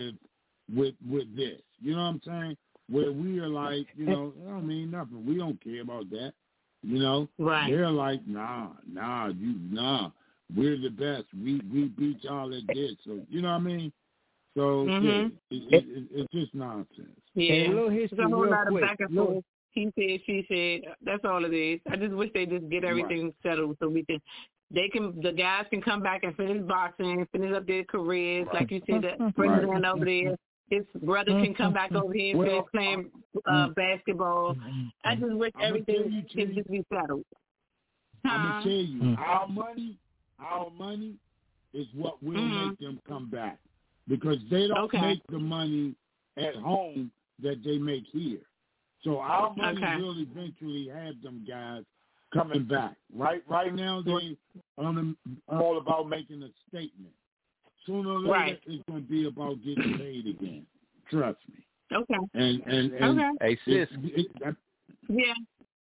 this. You know what I'm saying? Where we are like, it don't mean nothing. We don't care about that. Right? They're like, nah. We're the best. We beat y'all at this. So you know what I mean? So it's just nonsense. Yeah, it's a whole lot of back and forth. He said, she said. That's all it is. I just wish they just get everything settled so the guys can come back and finish boxing, finish up their careers. Like you said, the president over there, his brother can come back over here and finish playing basketball. I just wish everything could just be settled. I'm gonna tell you, our money is what will make them come back. Because they don't make the money at home that they make here. So our money will eventually have them guys coming back. Right now, they all about making a statement. Sooner or later, it's going to be about getting paid again. Trust me. Okay. And hey, sis. Yeah.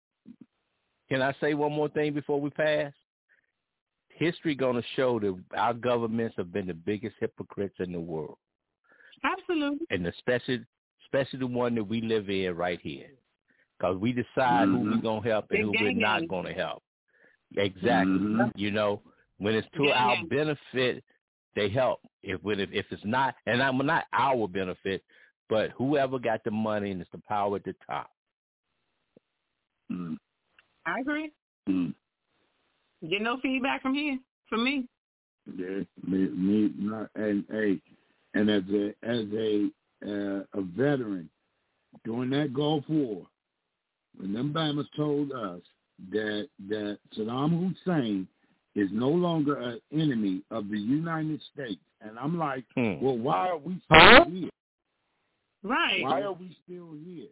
Can I say one more thing before we pass? History going to show that our governments have been the biggest hypocrites in the world. Absolutely. And especially the one that we live in right here. Because we decide who we're going to help and who we're not going to help. Exactly. When it's to our benefit, they help. If it's not, and I'm not our benefit, but whoever got the money and it's the power at the top. I agree. Get no feedback from here, from me. Yeah, me not, and as a veteran during that Gulf War, when them Bammers told us that Saddam Hussein is no longer an enemy of the United States, and I'm like, well, why are we still here? Right. Why are we still here?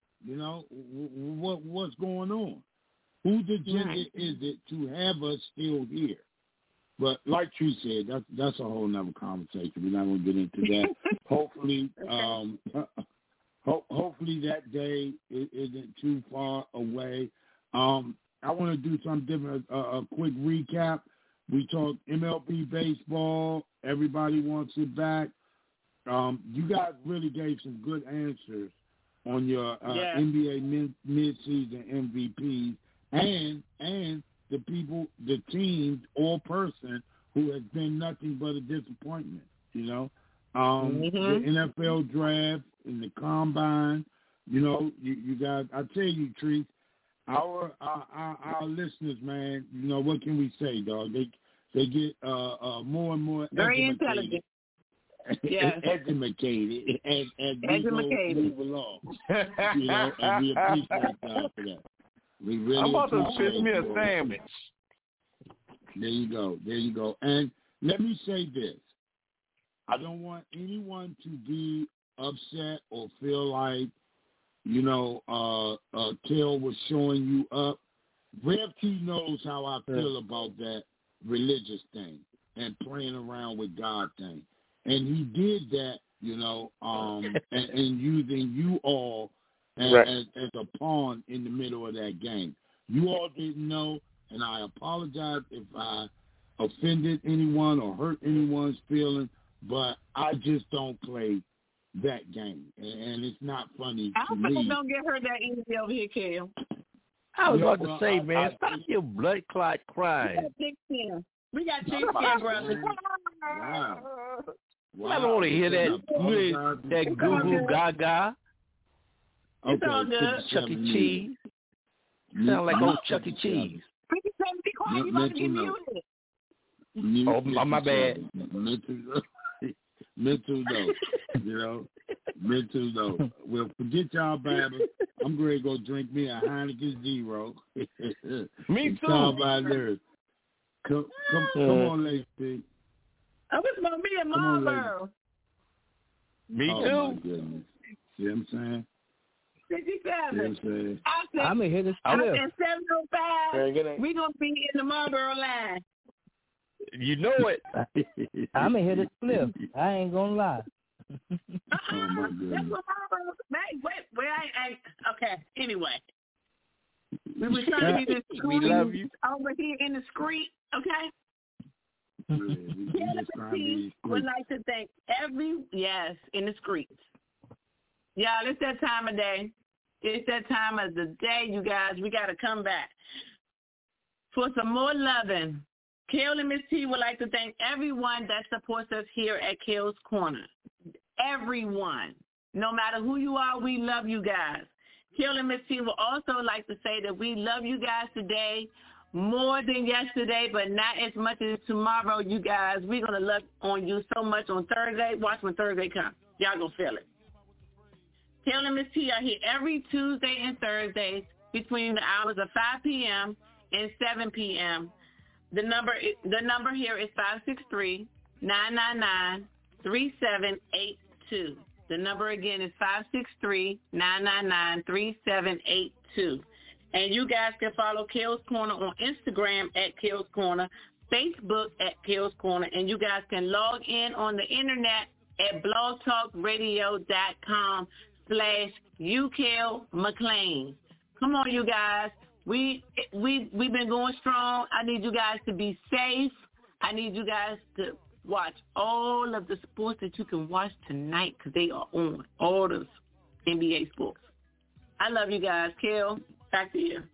What's going on? Whose agenda is it to have us still here? But like you said, that's a whole nother conversation. We're not going to get into that. Hopefully, hopefully that day isn't too far away. I want to do something different. A quick recap. We talked MLB baseball. Everybody wants it back. You guys really gave some good answers on your NBA mid-season MVPs and the people, the team or person who has been nothing but a disappointment, you know. The NFL draft and the combine, you know, you got, I tell you, Trees, our listeners, man, you know, what can we say, dog? They get more and more very intelligent. Yeah. Educated as we move along. You know, and we appreciate God for that. We really I'm about to fix me a sandwich. There you go. And let me say this. I don't want anyone to be upset or feel like, you know, Kel was showing you up. Rev T knows how I feel about that religious thing and playing around with God thing. And he did that, you know, and using you all as a pawn in the middle of that game. You all didn't know, and I apologize if I offended anyone or hurt anyone's feelings, but I just don't play that game, and it's not funny to me. Don't get hurt that easy over here, Kel. I was about to say, man, stop your blood clot crying. We got thick-skinned brothers. Wow. I don't want to hear that goo-goo gaga. It's all good. Chuck E. Cheese. Sound like old Chuck E. Cheese. Be quiet. You about to get muted. Oh, my bad. Mental though, you know. Mental though. Well, forget y'all babbling. I'm going to go drink me a Heineken Zero. Me too. All my nerves. Come on, Lacey. I was going to be a Marlboro. Me too. Oh, my goodness. See what I'm saying? 57. I'm going to hit a I strip. said 705. We're going to be in the Marlboro line. You know it. I'm going to hit a split. I ain't going to lie. Oh, my goodness. That's what wait, okay, anyway. We were trying to be this We love you. over here in the street, okay? We would like to thank in the streets. Y'all, it's that time of day. It's that time of the day, you guys. We got to come back for some more loving. Kel and Miss T would like to thank everyone that supports us here at Kel's Corner. Everyone. No matter who you are, we love you guys. Kel and Miss T would also like to say that we love you guys today more than yesterday, but not as much as tomorrow, you guys. We're going to love on you so much on Thursday. Watch when Thursday comes. Y'all going to feel it. Kel and Miss T are here every Tuesday and Thursdays between the hours of 5 p.m. and 7 p.m. The number here is 563-999-3782. The number again is 563-999-3782. And you guys can follow Kel's Corner on Instagram at Kel's Corner, Facebook at Kel's Corner, and you guys can log in on the internet at blogtalkradio.com/UKelMcLean. Come on, you guys. We've been going strong. I need you guys to be safe. I need you guys to watch all of the sports that you can watch tonight because they are on, all the NBA sports. I love you guys. Kel, back to you.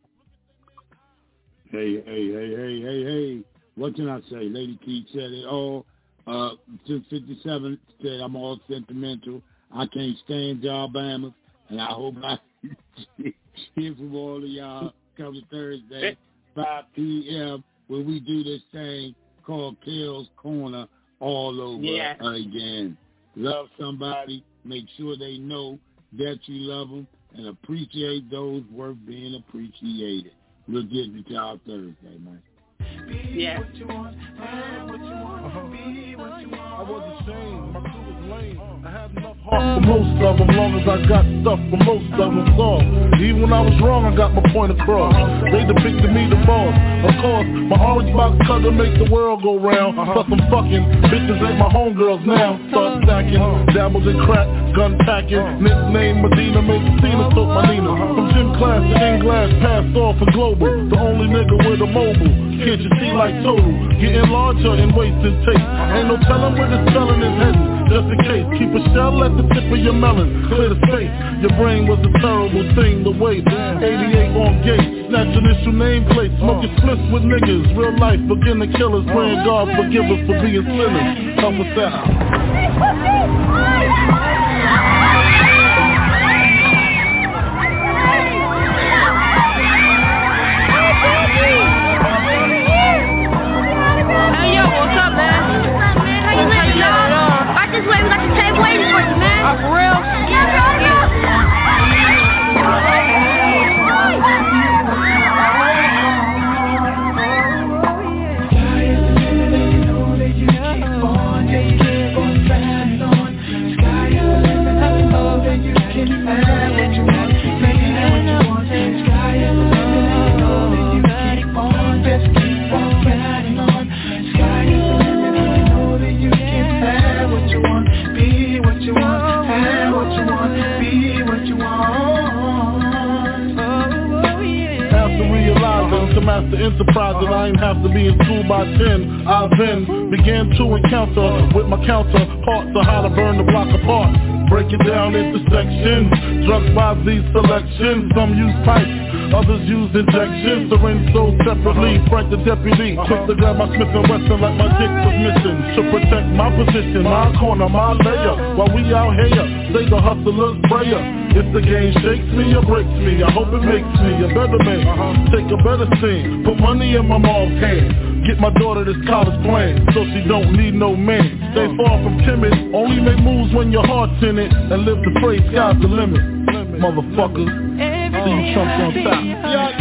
Hey. What can I say? Lady Keith said it all. 657 said I'm all sentimental. I can't stand Alabama, and I hope I hear from all of y'all coming Thursday, 5 p.m., when we do this thing called Kel's Corner all over again. Love somebody. Make sure they know that you love them and appreciate those worth being appreciated. We'll get to y'all Thursday, man. Yeah. I wasn't ashamed, my crew was lame. I had enough heart for most of them, long as I got stuff for most of them soft. Even when I was wrong, I got my point across. They depicted me the boss. Of course, my orange box cutter makes the world go round. Plus I'm fucking, bitches ain't my homegirls now. Start stacking, dabbled in crack, gun packing. Nickname Medina, made Cena took my Nina. From gym class to in-glass, passed off for global. The only nigga with a mobile. Can't you see like total? Getting larger and wasting tape. Ain't no telling where this felon is heading. just in case. Keep a shell at the tip of your melon, clear the space. Your brain was a terrible thing to waste. 88 on gate, snatch initial nameplate. Smoking splits with niggas, real life beginning killers. Praying God forgive us for being sinners. Help us out. This way, we got the tape waiting for you, man. Oh, for real? Yeah, bro. Master enterprise and I ain't have to be in school by 10. I then began to encounter with my counterparts on how to burn the block apart. Break it down into sections, drugs by these selections. Some use pipes, others use injections. Syringe sold separately, Frank the deputy quick to grab my Smith & Wesson like my dick was missing. To protect my position, my corner, my layer. While we out here, say the hustler's prayer. If the game shakes me or breaks me, I hope it makes me a better man. Take a better scene, put money in my mom's hand. Get my daughter this college plan, so she don't need no man. Stay far from timid, only make moves when your heart's in it. And live the phrase, sky's the limit. Motherfuckers, see you chumps on top.